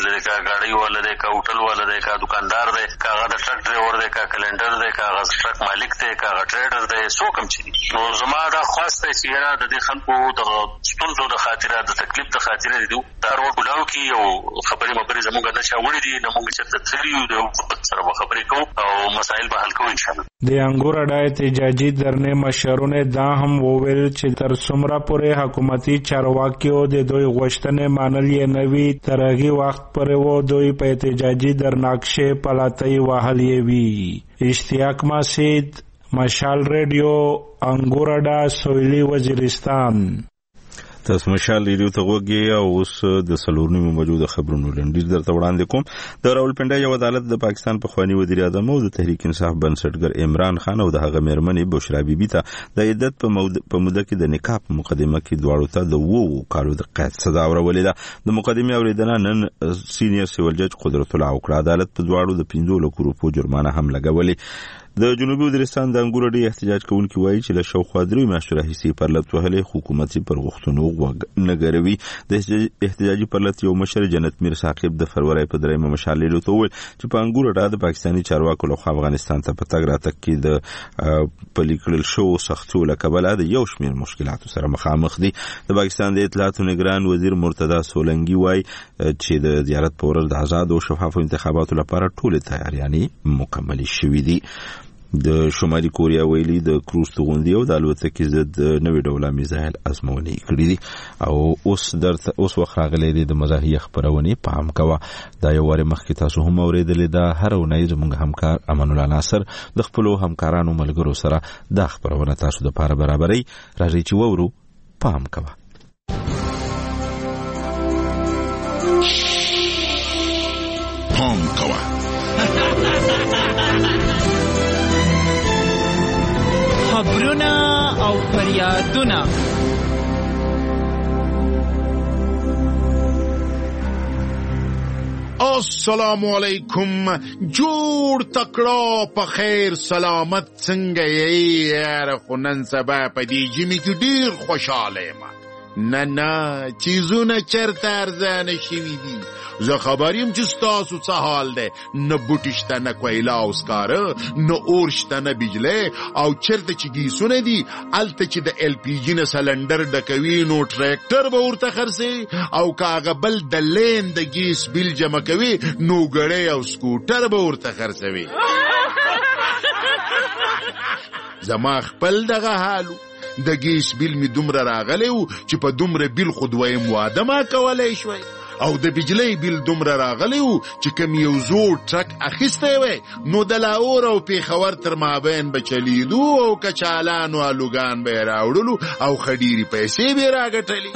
والا دی کا ګاډي والا دی کا هوټل والا دی کا دکاندار دی کا هغه د ټرک ډرایور دی کا کلندر دی کا هغه ټرک مالک دی کا هغه ټریډر دی څوک هم چې نو زما دا خاص دی چې نه د دې خلکو د ستونزو د خاطره د تکلیف د خاطره دی دا ورو ګلاو کی یو خبرې مبرې زموږ نه چا وړي دي نه موږ چې د تریو د سره خبرې کوو او مسائل به حل کوو ان شاء الله. د انګور اډا احتجاجي درنې مشرونه دا هم وویل چې تر څومره پورې حکومتي چارواکیو د دوی غوښتنې منلې نه وي تر هغه وخت پورې و دوی په احتجاجي درناکشه پلاتۍ وهلې وي. اشتیاق مسعود، مشال ریډیو، انګور اډا، سویلي وزیرستان. تاسو مشال ریډیو ته وګورئ او اوس د سلورنیمو موجوده خبرونو لنډیز درته وړاندې کوم. د راولپنډۍ یو عدالت د پاکستان پخوانی وزیر اعظم او د تحریک انصاف بنسټګر عمران خان او د هغه میرمنې بشرا بیبي ته د عدت په موده کې د نکاح په مقدمه کې دواړو ته د 2 کالو د قید سزا ورولې ده. د مقدمې اوریدنه نن سینیئر سیول جج قدرت الله وکړه. عدالت په دواړو د 15 لک روپو جرمانه هم لګولې. د جنوبي وزیرستان د انګور اډې احتجاج کوونکي وایي چې له شاوخوا 3 میاشتو راهیسې پرلت وهلې حکومت پر غوښتنو غوږ نه ګروي. د احتجاجي پرلت یو مشر جنت میر ثاقب د فروری په 3 مشال ریډیو ته وویل چې په انګور اډه د پاکستاني چارواکو لخوا افغانستان ته په تګ راتګ کې د پلي کړل شوو سختیو له کبله د یو شمېر مشکلاتو سره مخامخ دي. د پاکستان د اطلاعاتو نگران وزیر مرتضی سولنګي وایي چې د زیارت په ورځ د آزاد او شفافو انتخاباتو لپاره ټولې تیاریانې مکملې شوې دي. د شمالي کوریا ویلي د کروز توغندي او د الوتکې ضد نوې ډوله میزایل ازمونې کړې دي. او اوس وخت راغلی دی د مزاحیه خبرونې پام کوه. دا یو واره مخکې تاسو هم اورېدلې ده. هر اونۍ زموږ همکار امان الله ناصر د خپلو همکارانو ملګرو سره دا خبرونه تاسو د پاره برابرۍ. راځي چې وورو پام کوه. پام کوه. خبرونه او فریادونه السلام علیکم. جوړ تکړه په خیر سلامت څنګه یې یاره؟ خو نن سبا په دې جمی کې ډیر خوشاله یم. نه چیزونه چرته ارزانه شوي دي. زه خبر یم چې ستاسو څه حال دی. نه بوټي شته، نه کویلا او سکاره، نه اور شته، نه بجلی. او چرته چې ګیسونه دي هلته چې د ایل پی جي نه سلنډر ډکوي نو ټریکټر به ورته خرڅوي. او که هغه بل د لین د ګیس بیل جمع کوي نو ګړی او سکوټر به ورته خرڅوي. زما خپل دغه حالو. د ګیس بیل می دومره راغلی و چې په دومره بیل خو دویم واده ما کولی شوی. او د بجلی بیل دومره راغلی و چې کوم یو زوړ ټرک اخیستی وی نو د لاهور او پیښور تر مابین به چلیدو او کچالان او الوګان به یې راوړلو او خډیرې پیسې به یې راګټلې.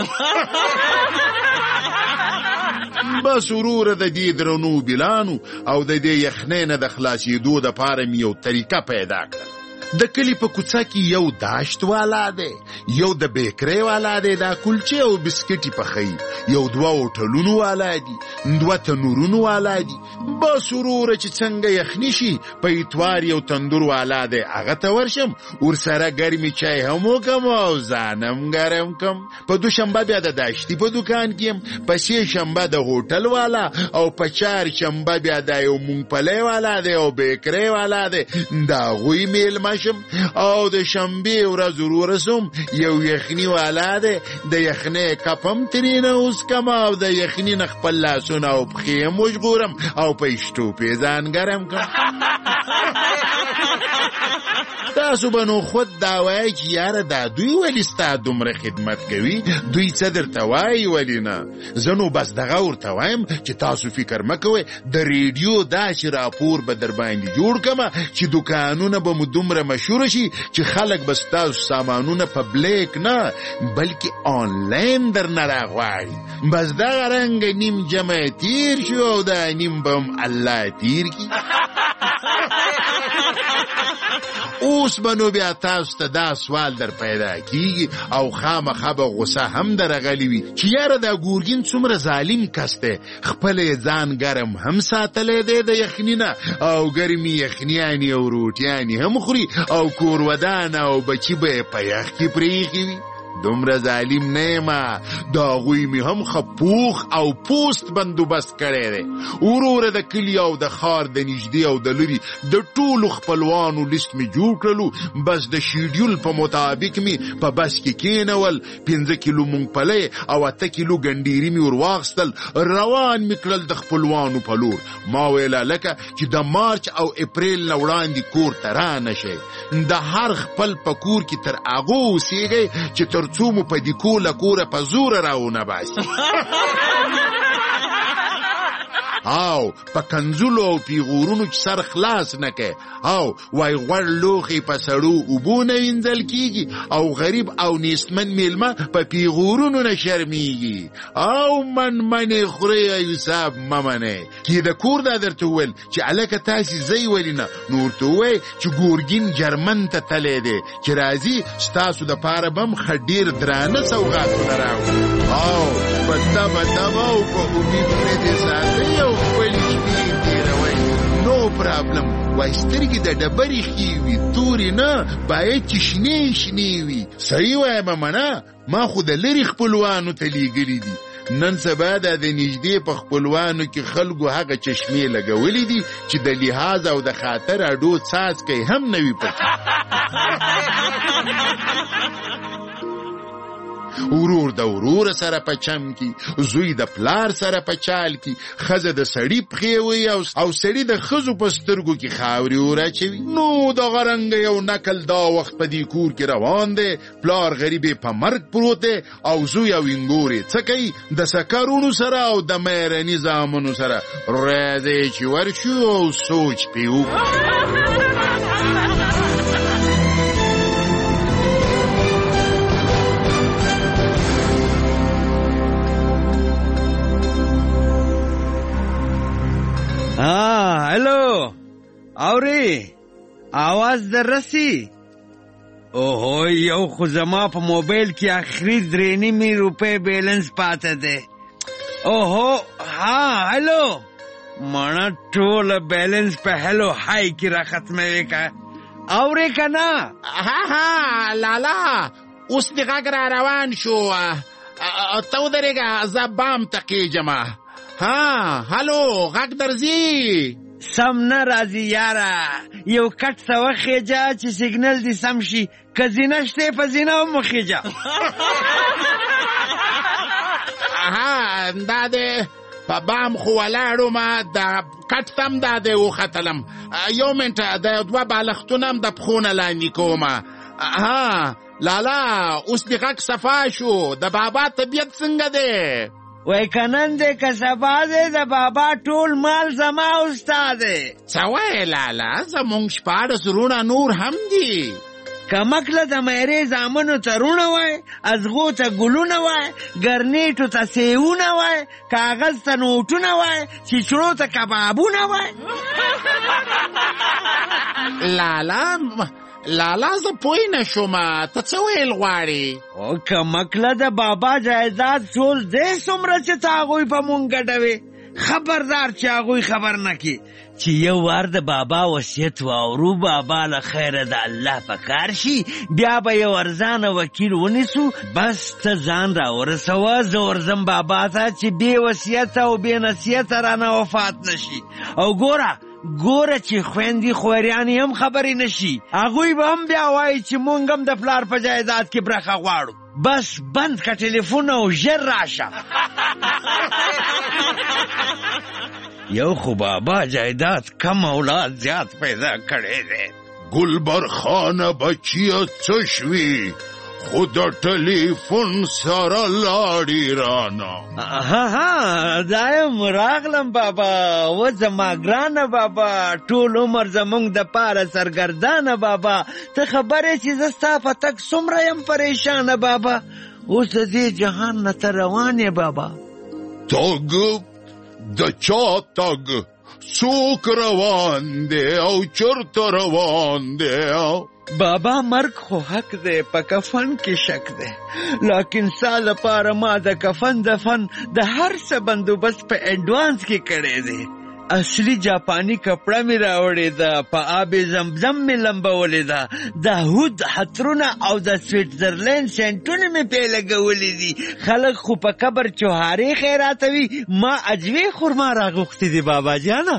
بس وروره د دې درنو بیلانو او د دې یخنۍ نه د خلاصېدو دپاره مې یو طریقه پیدا کړه. د کلی په کوڅه کې یو داشت والا دی، یو د بیکرۍ والا دی، دا کلچې او بسکټي پخوي. یو 2 هوټلونو والا دی، 2 تنورونو والا دی. بس وروره چې څنګه یخني شي په اتوار یو تندور والا دی، هغه ته ورشم ورسره ګرمې چای هم وکم او ځان هم ګرم کم. په دوشنبه بیا د داشتي په دکان کې یم، په سې شنبه د هوټل والا او په چهارشنبه بیا د یو مونګپلی والا دی او بیکرۍ والا دی. د هغوی میلمه او د شنبې ورځ ورسوم یو یخني والا دی، د یخنۍ کپ هم ترېنه وڅکم او د یخني نه خپل لاسونه او پښې هم وژغورم او په اشټوپې ځان ګرم کړم. تاسو به نو خود دا وایئ چې یاره دا دوی ولې ستا دومره خدمت کوي؟ دوی څه درته وایي ولې نه؟ زه نو بس دغه ورته وایم چې تاسو فکر مه کوئ، د ریډیو داسې راپور به در باندې جوړ کړمه چې دوکانونه به مو دومره مشهور شي چې خلک به ستاسو سامانونه په بلیک نه بلکې آنلاین درنه راغواړي. بس دغه رنګه نیم جمع تیر شو او دا نیم به هم الله تیر کړي. اوس به نو بیا تاسو ته دا سوال در پیدا کیږي او خامخا به غصه هم درغلی وي چې یاره دا ګورګین څومره ظالم کس دی، خپل ځان ګرم هم ساتلی دی د یخني نه او ګرمې یخنیانې او روټیانې هم خوري او کور ودان او بچي به یې په یخ کې پرېښي وي. دومره ظالم نه یم، د هغوی مې هم خپوخ او پوست بندوبست کړی دی. وروره د کلي او د ښار د نږدې او د لرې د ټولو خپلوانو لیست مې جوړ کړلو. بس د شیډیول په مطابق مې په بس کې کېنول، 5 کیلو مونګپلۍ او 8 کیلو ګنډېري مې ور واخیستل، روان مې کړل د خپلوانو په لور. ما ویل هلکه چې د مارچ او اپریل نه وړاندې کور ته رانه شئ، د هر خپل په کور کې تر هغو اوسېږئ چې تر څو مو په دې کوله کوره په زوره راونه باسي. او په کنځلو او پیغورونو کې سر خلاص نه کوي، او وای غوړ لوښي په سړو اوبو نه وینځل کېږي، او غریب او نیستمن میلمه په پیغورونو نه شرمیږي، او منې خورئ یوسف مه منئ. کې د کور دا درته وویل چې هلکه تاسې ځئ ولې نه، نو ورته ووایئ چې ګورګین جرمن ته تللی دی چې راځي ستاسو دپاره به هم ښه ډېر درانه سوغاتونه راوړي، او په تبه او په امید پرې دې ساتئ او خپلې شپې تېروئ. نو پرابلم. وای سترګې د ډبرې ښې وي، تورې نه، باید چې شنې وي. صحیح وایم منه، ما خو د لرې خپلوانو ته لیږلي دي. نن سبا د نږدې په خپلوانو کې خلکو هغه چشمې لګولې دي چې د لحاظ او د خاطر اډو څاڅکی هم نه وي پکې. ورور د ورور سره په چم کی، زوی د پلار سره په چال کی، خزه د سړی پخې وي او سړی د خزو په سترګو کې خاوري وراچوي. نو د غرنګ یو نکل دا وخت په دې کور کې روان دی، پلار غریب په مرګ پروت دی، او زوی او انګوري څه کوي د سکرونو سره او د مېرني زامنو سره. راځي چې ورشو او سوچ پیو. هلو اوري आवाज در رسی؟ اوه یو خو زما په موبایل کې اخري 3.5 روپے بیلنس پاته ده. اوه ها هلو مانا ټول بیلنس په هلو هاي کې را ختمه وکا. اوري کنا؟ ها لالا اوس دې غږ را روان شو، ته ودرېږه زه بام تقیجمه. ها هلو غږ درځي؟ سم نه راځي یاره، یو کټ ته وخېجه چې سیګنل دې سم شي، که زینه شته په زینه هم وخېجه. دا دې په بام خو ولاړومه، د کټ تم دا دې وختلم. یو منټه د 2 بالښتونه هم د پښو نه لاندې کومه. لالا اوس دې غږ صفا شو، د بابا طبیعت څنګه دی؟ وای کنن دې که سبا دې د بابا ټول مال زما استاد دی. څه وایې لالا؟ زمونږ 14 رونه نور هم دي. کمکله د مېرې زامنو ته رونه وای، ازغو ته ګلونه وای، ګرنیټو ته سیونه وای، کاغذ ته نوټونه وای، چیچړو ته کبابونه وای. لالا زه پوی نشوم، ته څه ویل غواړې؟ او کمکله د بابا جایداد ټول دې څومره چې ته هغوی په مونږ ګټوې، خبردار چې هغوی خبر نه کړي چې یو وار د بابا وصیت واورو، بابا له خیره د الله په کار شي، بیا به یو ارزانه وکیل ونیسو. بس ته ځان راورسوه، زه ورځم بابا ته چې بې وصیته او بې نصیحته رانه وفات نشي. او ګوره چې خویندې خوریانې هم خبرې نشي، هغوی به هم بیا وایي چې مونږ هم د پلار په جایداد کې برخه غواړو. بس بند که ټلیفون او ژر راشه. یو خو بابا جایداد کم اولاد زیات پیدا کړی دی. ګلبر خانه بچیه څه شوي؟ خو د ټلیفون سره لاړې رانه. دایم راغلم بابا، و زما ګرانه بابا، ټول عمر زمونږ د پاره سرګردانه بابا، ته خبرې چې زه ستا په تګ څومره یم پریشانه بابا، اوس د دې جهان نه ته روان یې بابا. تګ؟ د چا تګ؟ څوک روان دی او چرته روان دی؟ بابا مرګ خو حق دی، په کفن کې شک دی، لیکن ستا لپاره ما د کفن دفن د هر څه بندوبست په اډوانس کې کړی دی. اصلي جاپانی کپڑا می راوړې ده، په آب زمزم می لمبولې ده، د هود حترونه او د سویټزرلینډ سینټونه می پې لګولې دي. خلک خو په قبر چوهارې خیراتوي، ما اجوې خرما راغوښتې دي بابا جانه.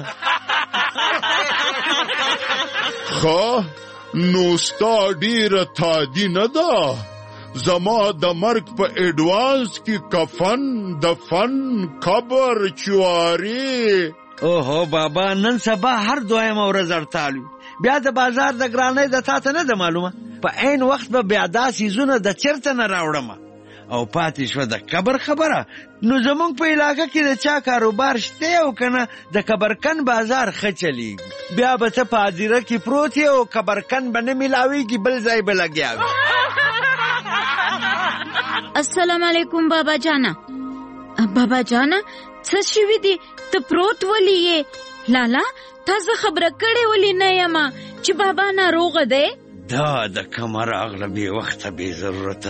خو نو ستا ډیره تادي نه ده، زما د مرګ په ایډوانس کې کفن، دفن، قبر، چوارې. اوهو بابا، نن سبا هر دویمه ورځ هړتال وي، بیا د بازار د ګرانۍ د تا ته نه ده معلومه، په عین وخت به بیا دا څیزونه د چېرته نه راوړمه. او پاتې شوه د قبر خبره. نو زمونږ په علاقه کې د چا کاروبار شته او که نه، د قبرکن بازار ښه چلیږي. بیا به ته په هدیره کې پروت یې او قبرکن به نه میلاویږي، بل ځای به لګیا وي. السلام علیکم بابا جانا. بابا جانا څه شوي دي؟ ته پروت ولې یې؟ لالا تا زه خبره کړې ولې نه یم چې بابا ناروغه دی؟ دا د کومه راغله بې وخته بې ضرورته.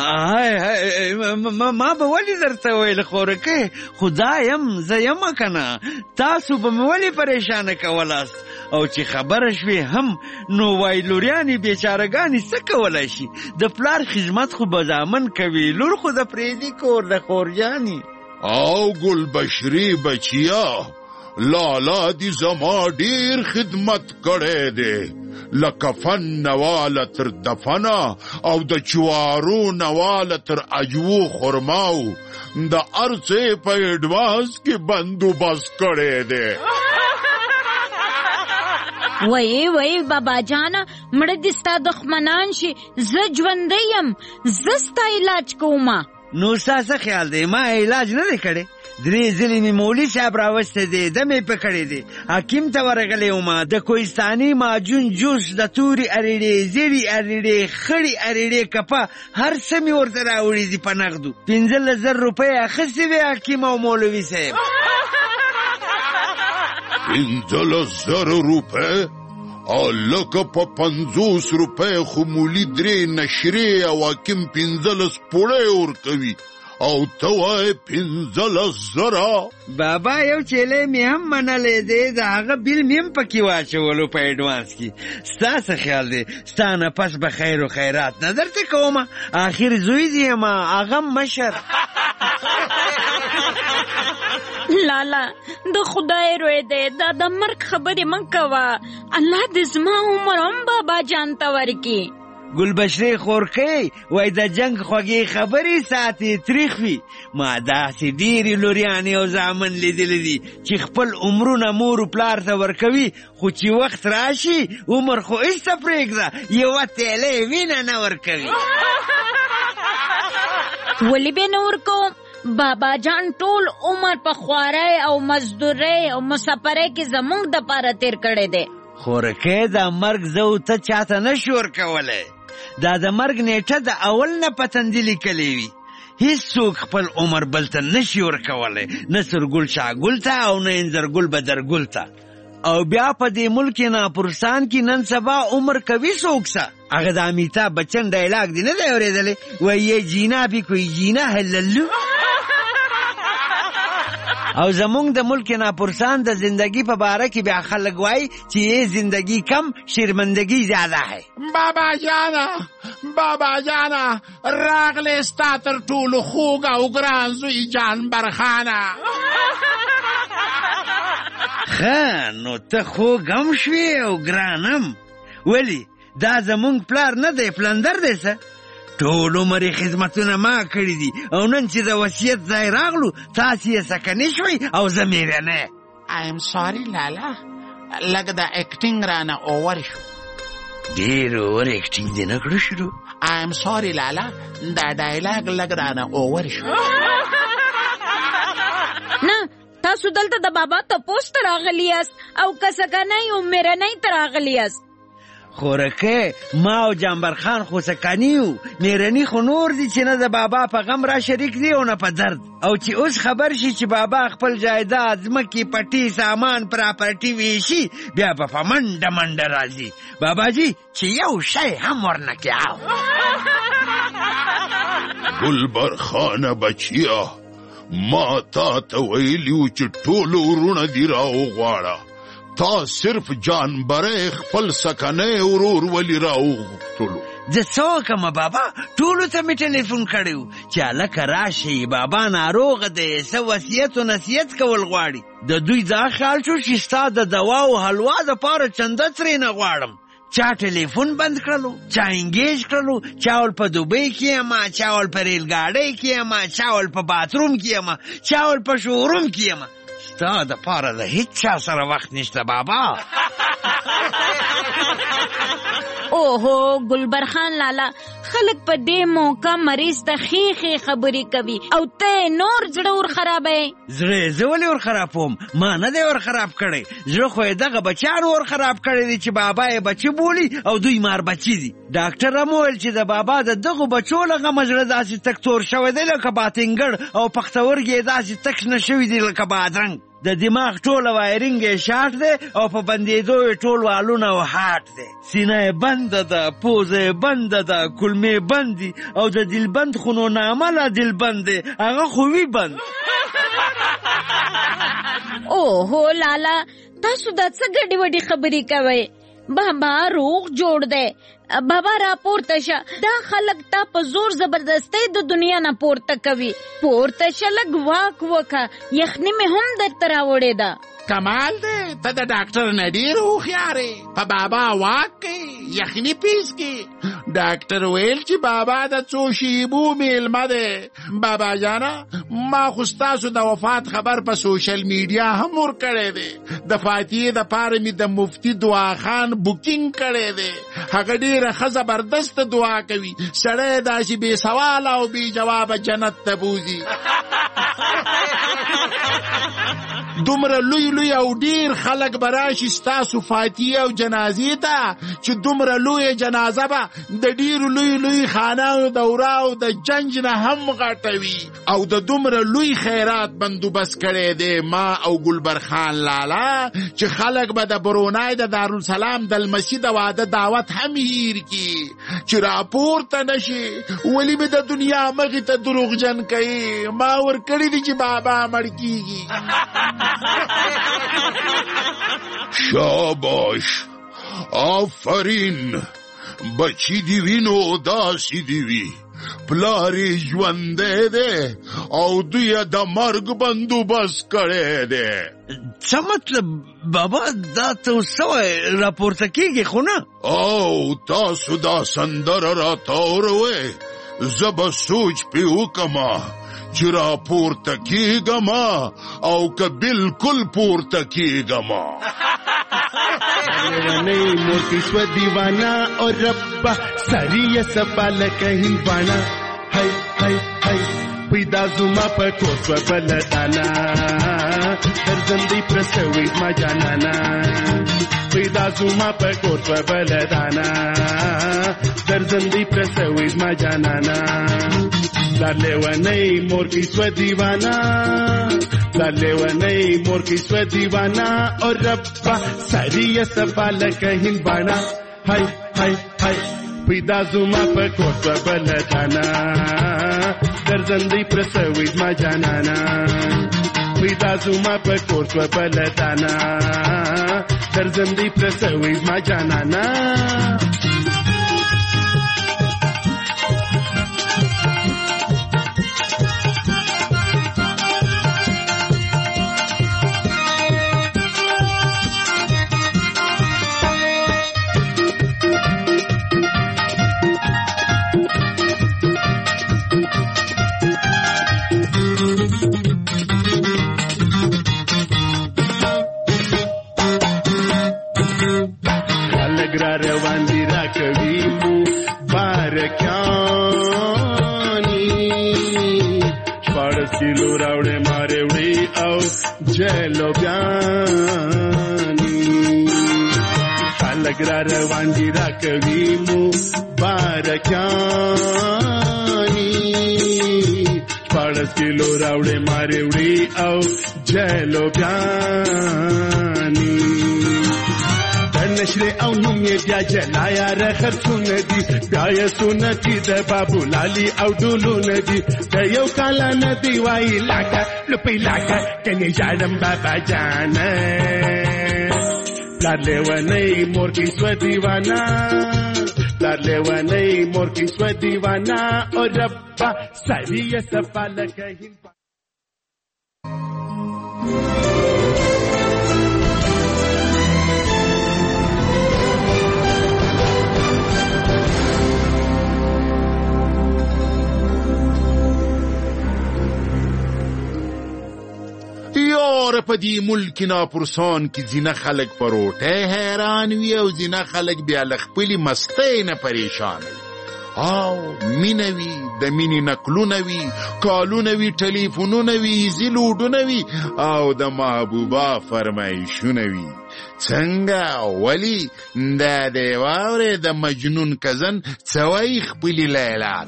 ما به ولې درته ویل خورکۍ، خو دا یم زه یمه که نه، تاسو به مې ولې پریشانه کولاست؟ او چې خبره شوې هم نو وایلوریانې بیچارهګانې څه کولی شي؟ د پلار خدمت خو به زامن کوي، لور خو د پرېدي کور د خورجانې. او ګل بشري بچیا، لالا دی زما ډیر خدمت کړی دی، لکه فن نواله تر دفنه او د چوارو نواله تر اجوو خرماو، د ارڅې په ایډوانس کې بندوبست کړی دی. وای بابا جانا، مړه دې ستا دښمنان شي، زه ژوندی یم، زه ستا علاج کومه. نو ستا څه خیال دی ما علاج نه دی کړی؟ 3 ځلې مې مولوي صاحب راوستی دی، دم یې په کړی دی، حکیم ته ورغلی ومه، د کوهستاني ماجون جوس، د تورې اریړې، زیړې اریړې، خړې اریړې کپه، هر څه مې ورته راوړي دي په نغدو. 15,000 روپۍ اخیستې وې حکیم او مولوي صاحب. 15,000 روپۍ؟ لکه په 50 روپۍ خو مولي 3 نشرې او حکیم 15 پوړۍ ورکوي، او ته وایې 15,000. بابا یو چیلې مې هم منلی دی، د هغه بیل مې هم پکې واچولو په ایډوانس کې. ستا څه خیال دی؟ ستا نه پس به خیر و خیرات نه درته کومه، آخر زوی دې یم، هغه مشر. لالا د خدای روی دی، دا د مرګ خبرې مه کوه، الله دې زما عمر هم بابا جان ته ورکړي. ګلبشرې خورکۍ وای د جنگ خوږې خبرې ساتي تریخ وي. ما داسې ډېرې لوریانې او زامن لیدلی دي چې خپل عمرونه مور و پلار ته ورکوي، خو چې وخت راشي عمر خو ایسته پرېږده، یوه تیلی وینه نه ورکوي. ولې به نه ورکوم؟ بابا جان ټول عمر په خوارۍ او مزدورۍ او مسافرۍ کې زموږ دپاره تیر کړی دی. خورکۍ دا مرګ زه او ته چاته نشو ورکولی، دا د مرګ نیټه د اول نه په تندي لیکلې وي. هیڅوک خپل عمر بل ته نشي ورکولی، نه سرګل شاګل ته او نه انځرګل بدرګل ته. او بیا په دې ملک ناپرسان کې نن سبا عمر کوي څوک څه. هغه د امیتاب بچن ډایلاګ دی نه دی اورېدلی؟ وایي یې جینا بھی کوئی جینا ہے للو. او زمونږ د ملک ناپرسان د زندگی په باره کې بیا خلک وایي چې یې زندگی کم شرمندگی زیاده ہے. بابا جانا راغلی ستا تر ټولو خوږ او ګران زوی جان برخانه. ښه نو ته خوږ هم شوې او ګران هم. ولې دا زمونږ پلار نه دی، پلندر دی څه؟ ټول عمر یې خدمتونه ما کړي دي، او نن چې د وصیت ځای راغلو تاسې یې سکنې شوئ او زه میرنی. ایم ساري لالا، لږ د اکټینګ رانه اوور شو. ډېر اوور اکټینګ دې نه کړو شروع؟ ایم ساري لالا، دا ډایلاګ لږ رانه اوور شو. نه تاسو دلته د بابا تپوس ته راغلی یاست او که سکنۍ او میرنۍ ته راغلی یاست. خورکۍ ما او جانبر خان خو سکني یو، میرني خو نور دي چې نه د بابا په غم را شریک دي او نه په درد. او چې اوس خبر شي چې بابا خپل جایداد ځمکې پټي سامان پراپرټي ویشي، بیا به په منډه منډه راځي بابا جي چې یو شی هم ورنه کړو. ګلبر خانه بچیا، ما تا ته ویلیو چې ټولو ورونه دي راوغواړه، تا صرف جانبره خپل سکنی ورور ولی راوغوښتلو. زه څه وکړم بابا، ټولو ته مې ټلیفون کړی و چې هلکه راشئ، بابا ناروغه دی، څه وصیت و نصیحت کول غواړي. د دوی دا خیال شو چې ستا د دوا او حلوا دپاره چنده ترېنه غواړم. چا ټلیفون بند کړلو، چا انګیج کړلو، چا ول په دوبۍ کې یمه، چا ول په ریلګاډۍ کې یمه، چا ول په باتروم کې یمه، چا ول په شوروم کې یمه. ستا دپاره د هیڅ چا سره وخت نشته بابا. اوهو ګلبرخان لالا، خلک په دې موقع مریض ته ښې خبرې کوي او ته نور زړه ور خرابوې. زړه یې زه ولې ور خرابوم؟ ما نه دی ور خراب کړی، زړه خو یې دغه بچیانو ور خراب کړی دی چې بابا یې بچي بولي او دوی مار بچي دي. ډاکټر هم وویل چې د بابا د دغو بچو له غمه زړه داسې تک تور شوی دی لکه باتنګړ او پښتورګې یې داسې تک شنه شوي دي لکه بادرنګ. د دماغ ټوله وایرنګ یې شارټ دی او په بندېدو یې ټول والونه او هارټ دی. سینه یې بنده ده، پوزه یې بنده ده، کلمې بند دي او د دلبند خونو نامه لا دلبند دی، هغه خو وي بند. اوهو لالا، تاسو دا څه ګډې وډې خبرې کوئ؟ بابا روغ جوړ دی. بابا را پورته شه، دا خلک تا په زور زبردستی د دنیا نه پورته کوي. پورته شه، لږ واک وکه، یخني مې هم درته راوړې ده. کمال دی، ته د ډاکټر نه ډېر هوښیار یې. په بابا واک کوي، یخني پیس کی. ډاکټر ویل چې بابا د څو شیبو میلمه دی. بابا جانا، ما خو ستاسو د وفات خبر په سوشل میډیا هم ورکړی دی. د فاتحې دپاره مې د مفتي دعاخان بوکینګ کړی دی. هغه ډېره ښه زبردست دعا کوي، سړی داسې بې سواله او بې جوابه جنت ته بوځي. دومره لوی لوی او ډیر خلک به راشي ستاسو فاتحې او جنازې ته چې دومره لویه جنازه به د ډیرو لوی لوی خانانو د ورا او د جنج نه هم غټه وي. او د دومره لوی خیرات بندوبست کړی دی ما او ګلبرخان لالا چې خلک به د برونای د دارالسلام د لمسي د واده دعوت هم هیر کی چې راپورته نشي. ولې به د دنیا مخې ته دروغجن کوي؟ ما ورکړي دي چې بابا مړ کیږي. شاباش، آفرین، بچی دی وینو داسی دی وی، پلاری ژوندی دی او دوی د مرګ بندوبست کړی دی. څه مطلب بابا؟ دا ته څه وایې؟ راپورته کېږي خو نه؟ او تاسو دا سندره راته اوروئ، زه به سوچ پې وکړمه چې راپورته کېږمه او که بلکل پورته کېږمه. لیونی موتی سو دیوانا اور ربا ساری سبال کہیں بانا ہے پیدا زما په کوڅه بلدانا درځندې پرسوي ما جانانا پیدا زما په کوڅه بلدانا درځندې پرسوي ما جانانا لیونی موتی سو دیوانا لیونی موتی سو دیوانا اور ربا ساری سبال کہیں بانا ہے پیدا زما په کوڅه بلدانا درځندې پرسوي ما جانانا پیدا زما په کوڅه بلدانا درځندې پرسوي ما جانانا. جلو بیانی خلق را روان دی را کوي مو بارکانی 14 کیلو راوړې مارې وړې او جلو بیانی د نشره او نوم یې بیا جلایا رخصونه دي بیا یې سنتي د بابو لالي او ډولونه دي د یو کال نه دی وای لاکه لپی لاکه کني جاړم بابا جان پلار لیونی مور کی سو دیوانا پلار لیونی مور کی سو دیوانا او ربا سړی یې سپاله کهین یاره په دې ملک ناپرسان کې ځینه خلک په روټۍ حیران وي او ځینه خلک بیا له خپلې مستۍ نه پریشان وي او مینه وي د مینې نقلونه وي کالونه وي ټلیفونونه وي ایزي لوډونه وي او د محبوبه فرمایشونه وي څنګه ولې دا دی واورې د مجنون کزن څه وایي خپلې لیلا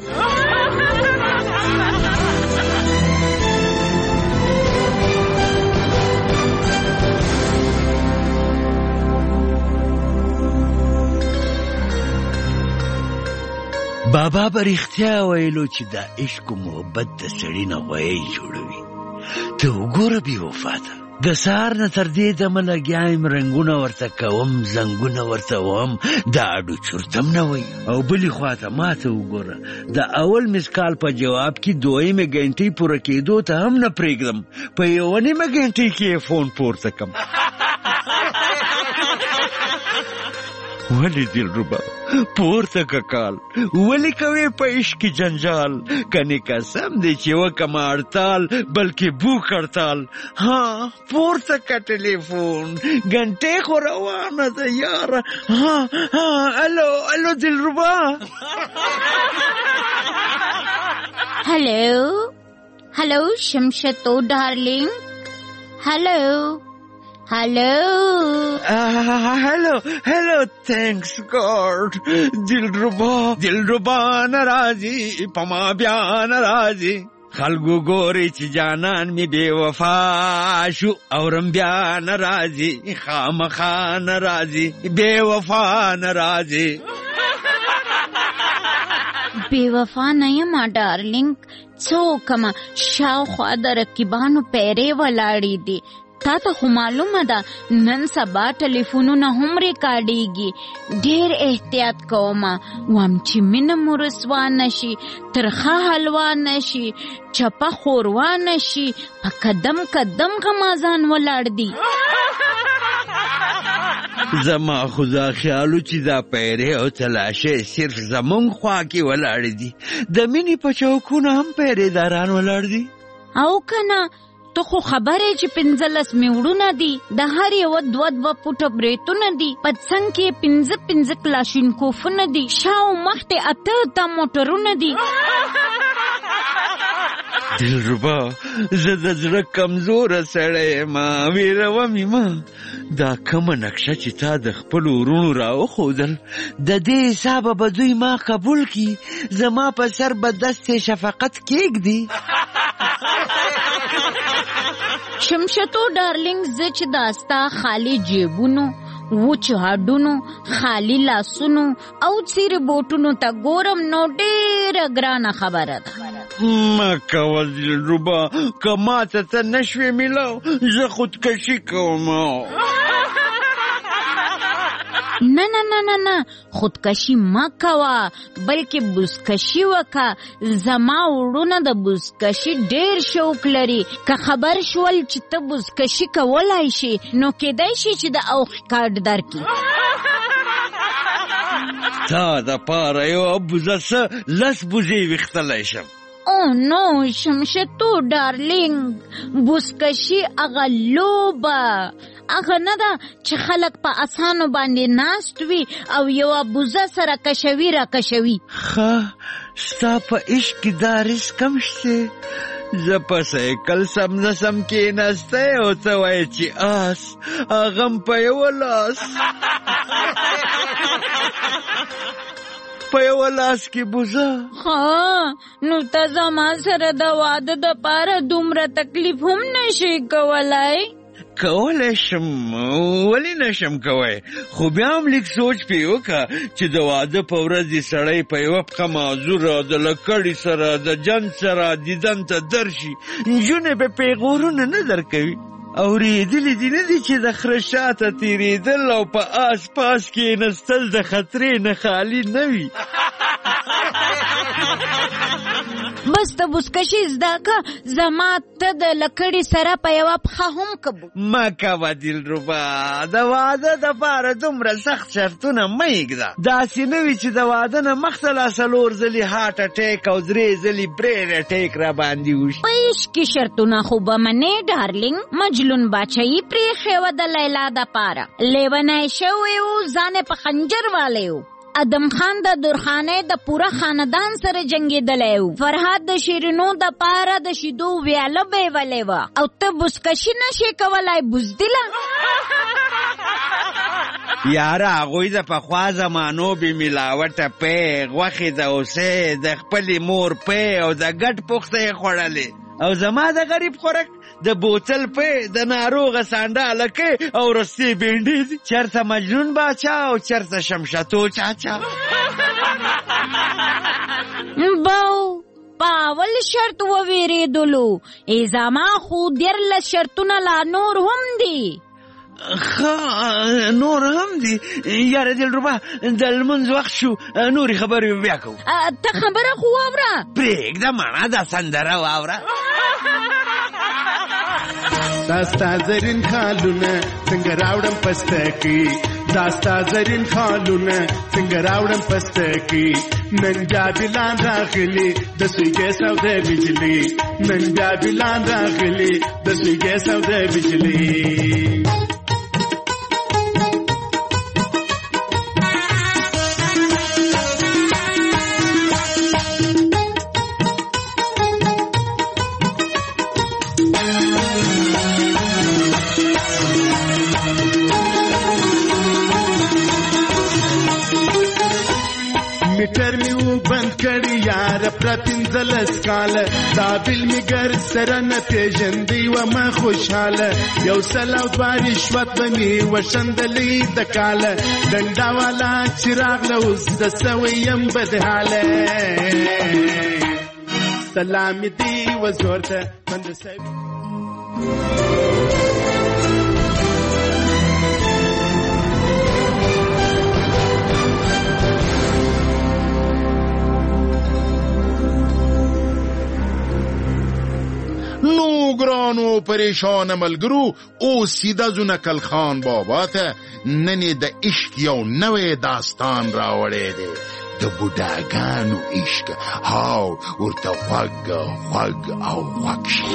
بابا برختیا ویلو چې دا عشق و محبت د سړی نه غوی جوړوي ته وګوره بې وفا ده د سهار نه تر دې دمه لګیا یم رنګونه ورته کوم زنګونه ورته وهم دا اډو چورتم نه وایي او بلې خواته ما ته وګوره د اول مسکال په جواب کې دویمې ګنټۍ پوره کېدو ته هم نه پرېږدم په یوه نیمه ګنټۍ کې یې فون پورته کړم ولی دلربا پورته که کال ولی کوي په عشق کې جنجال کني قسم دی چې وکما هړتال بلکې بوک هړتال ها پورته که ټلیفون ګنټې خو روانه ده یاره ها الو دلربا هلو شمشتو ډارلینګ Hello, thanks God. Dilruba narazi, pama bya narazi. خلقو گوری چی جانان می بے وفا شو اورم بیا نرازی خامخا نرازی بے وفا نرازی بے وفا نیم ډارلینګ څوکما شاوخوا د رقیبانو پیرې ولاړې دي تا ته خو معلومه ده نن سبا ټلیفونونه هم ریکارډیږي ډېر احتیاط کومه وام چې مینه مو رسوا نشي ترخه حلوا نشي چپه خوروا نشي په قدم غمازان ولاړ دي زما خو دا خیالو چې دا پیرې او تلاشې صرف زمونږ خوا کې ولاړ دي د مینې په چوکونه هم پیرېداران ولاړ دي او کنه تو خو خبرې چې 15 میوړونه دي د هر یو 2 فوټه بریتونه دي په څنګ کې 15 کلاشینکوفونه دي شاو مخته اته موټرونه دي دلربا زه د زړه کمزوره سړی ما ویروم ما دا کومه نقشه چې تا د خپلو وروڼو راوښودل د دې حسابه به دوی ما قبول کي زما په سر به دستې شفقت کېږدي شمشتو ډارلینګ زه چې داستا خالی جیبونو وچ هډونو خالی لاسونو او څیرې بوټونو ته ګورم نو ډېره ګرانه خبره ده ما کوه دلربا که ماته ته نشوې میلاو زه خودکشي کوم نه خودکشي مه کوه بلکې بوزکشي وکه زما وړونه د بوزکشي ډېر شوق لري که خبر شول چې ته بوزکشي کولای شي نو کیدای شي چې د اوښ کارډ درکړي تا دپاره یوه بوزه څه 10 بوزې ویښتلی شم او نو شمشتو ډارلینګ بوزکشي هغه لوبه هغه نه ده چې خلک په اسانو باندې ناست وي او یوه بوزه سره کشوي را کشوي ښه ستا په عشق کې دا رزق هم شته زه په سایکل سم کېناستی او ته وایې چې آس هغه هم په یوه لاس په یوه لاس کې بوزه نو ته زما سره د واده دپاره دومره تکلیف هم نشي کولای کولی شم ولې نشم کوی خو بیا هم لیک سوچ پې وکړه چې د واده په ورځ دې سړی په یوه پښه معذوره د لکړې سره د جنګ سره دیدن ته درشي نجونې به پیغورونه نه درکوي اورېدلي دي نه دي چې د خره شاته تېرېدل او په آس پاس کېنستل د خطرې نه خالي نه وي بس ته بوسکشي زده که زما ته د لکړې سره په یوه پښه هم کبو مه کوه دلربا د واده دپاره دومره سخت شرطونه مه ایږده داسې نه وي چې د واده نه مخته لا 4 ځلې هارټ اټیک او 3 ځلې برین اټیک را باندې وشي په عشقي شرطونه خو به منې ډارلینګ مجنون باچایي پرېښې وه د لیلا دپاره لیونی شوی و ځان یې په خنجر والی و ادم خان د درخانۍ د پوره خاندان سره جنګېدلی و فرهاد د شیرینو دپاره د شیدو ویاله بیولې وه او ته بوسکشي نشې کولی بزدله یاره هغوی د پخوا زمانو بې ملاوټه پی غوښې د اوسې د خپلې مور پی او د ګډ پوخته یې خوړلې او زما د غریب خورک د بوتل پی د ناروغه سانډه هلکې او رستې بینډې دي چرته مجنون باچا او چرته شمشتو چاچا باو په اول شرط وویرېدلو ای زما خو 14 شرطونه لا نور هم دي نور هم دي یاره دلربا د لمونځ وخت شو نورې خبرې بیا کوو ته خبره خو واوره پرېږده مانا دا سندره واوره داستا زرین خالونه څنګه راوړم پستکی داستا زرین خالونه څنګه راوړم پستکی نن بیا بلان راغلی د سوی ګیس او د بجلی نن بیا بلان راغلی د سوی ګیس او د بجلی میټر می و بند کړی یار پرتینځلس کال دا بل می ګر سره نه پیژندې و ما خوشاله یو سلو دوه رشوت بني وشندلې د کال ډنډا والا چراغ له اوس د سویم بدحاله سلام دی وزورته بند سیب نو ګرانو پریشان ملګرو او سیده ځو نکل خان بابا ته ننې د عشق یو نوی داستان راوړی دی د بوډاګانو عشق هاو ورته خوږ خوږ او خوږ شي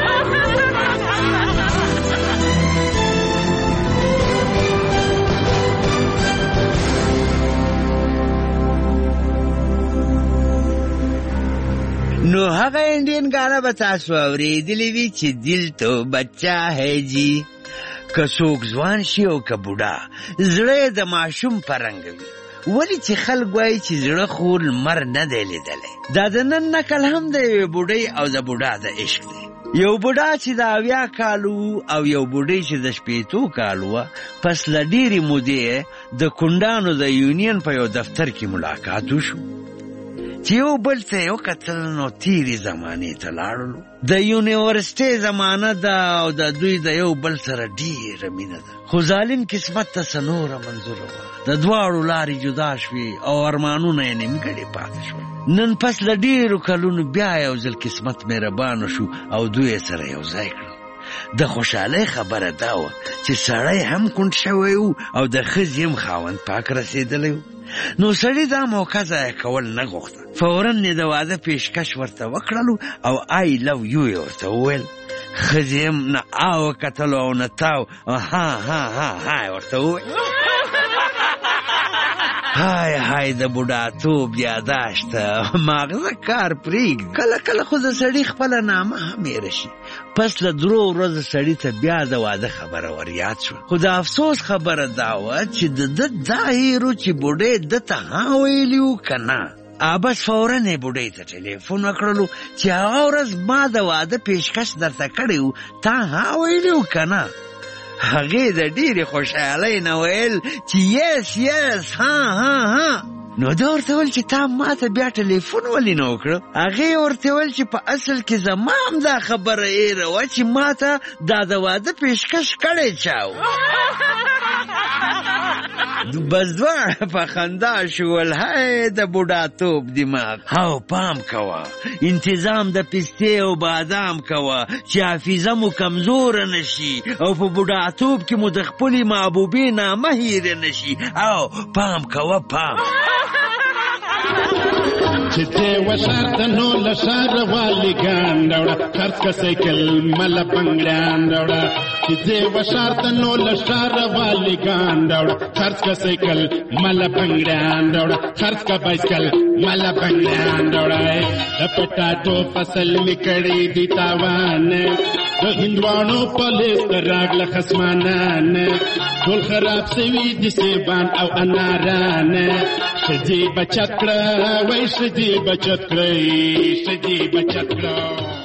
نو هغه انډین گانا به تاسو اورېدلی وي چې دل تو بچا ہے جی که څوک ځوان شي او که بوډا زړه د ماشوم په رنګ وي ولې چې خلک وایي چې زړه خو لمر نه دی لیدلی دا د نن نکل هم د یوې بوډۍ او د بوډا د عشق دی یو بوډا چې د 80 کالو او یو بوډۍ چې د 80 کالو وه پس له ډېرې مودې د کونډانو د یونین په یو دفتر کې ملاقات وشو چې یو بل ته یې وکتل نو تېرې زمانې ته لاړلو د یونیورسټۍ زمانه ده او د دوی د یو بل سره ډېره مینه ده خو ظالم قسمت ته څه نوره منظوره وه د دواړو لارې جدا شوې او ارمانونه یې نیمګړې پاتې شول نن پس له ډېرو کلونو بیا یو ځل قسمت مهربانه شو او دوی یې سره یو ځای کړل د خوشحالۍ خبره دا وه چې سړی هم کونډ شوی و او د ښځې هم خاوند پاک رسېدلی و نو سړي دا موقع ضایع کول نه غوښته فورا یې د واده پیشکش ورته وکړلو او آی لو یو یې ورته وویل ښځې هم نه وکتلو او نه تاو ها ها ها ها ورته وویل های د بوډاتوب یاداشت ماغزه کار پرېږدي کله کله خو د سړي خپله نامه هم هېره شي پس له 3 ورځو سړي ته بیا د واده خبره وریاد شوه خو د افسوس خبره دا وه چې د ده دا هیرو چې بوډۍ ده ته ها ویلي وو که نه بس فورا یې بوډۍ ته ټلیفون وکړلو چې هغه ورځ ما د واده پیشکش درته کړی و تا ها ویلي وو که نه هغې د ډېرې خوشحالۍ نه ویل چې یس یس ها. نو دا ورته ویل چې تا ما ته بیا ټلیفون ولې نه وکړه؟ هغې ورته ویل چې په اصل کې زما هم دا خبره ایره وه چې ما ته دا د واده پیشکش کړی چا و. بس دواړه په خندا شول. هی د بوډاتوب دماغ. او پام کوه انتظام د پستې او بادام کوه چې حافظه مو کمزوره نشي او په بوډاتوب کې مو د خپلې محبوبې نامه هیره نشي. او پام کوه پام. چې دی وشار ته نو له ښاره والي ګان راوړه خرڅ که سایکل مله بنګړیان راوړه. چې دی وشار ته نو له ښاره والي ګان راوړه خرڅ که سایکل مله بنګړیان راوړه خرڅ که بایسکل مله بنګړیان راوړه. د پټاټو فصل مې کړی دی تاوان د هندوانو په لیست راغله خصمانان ټول خراب سوي دي سیبان او اناران. ښځې بچت کړه وای ښځې بچت کړئ ښځې بچت کړه.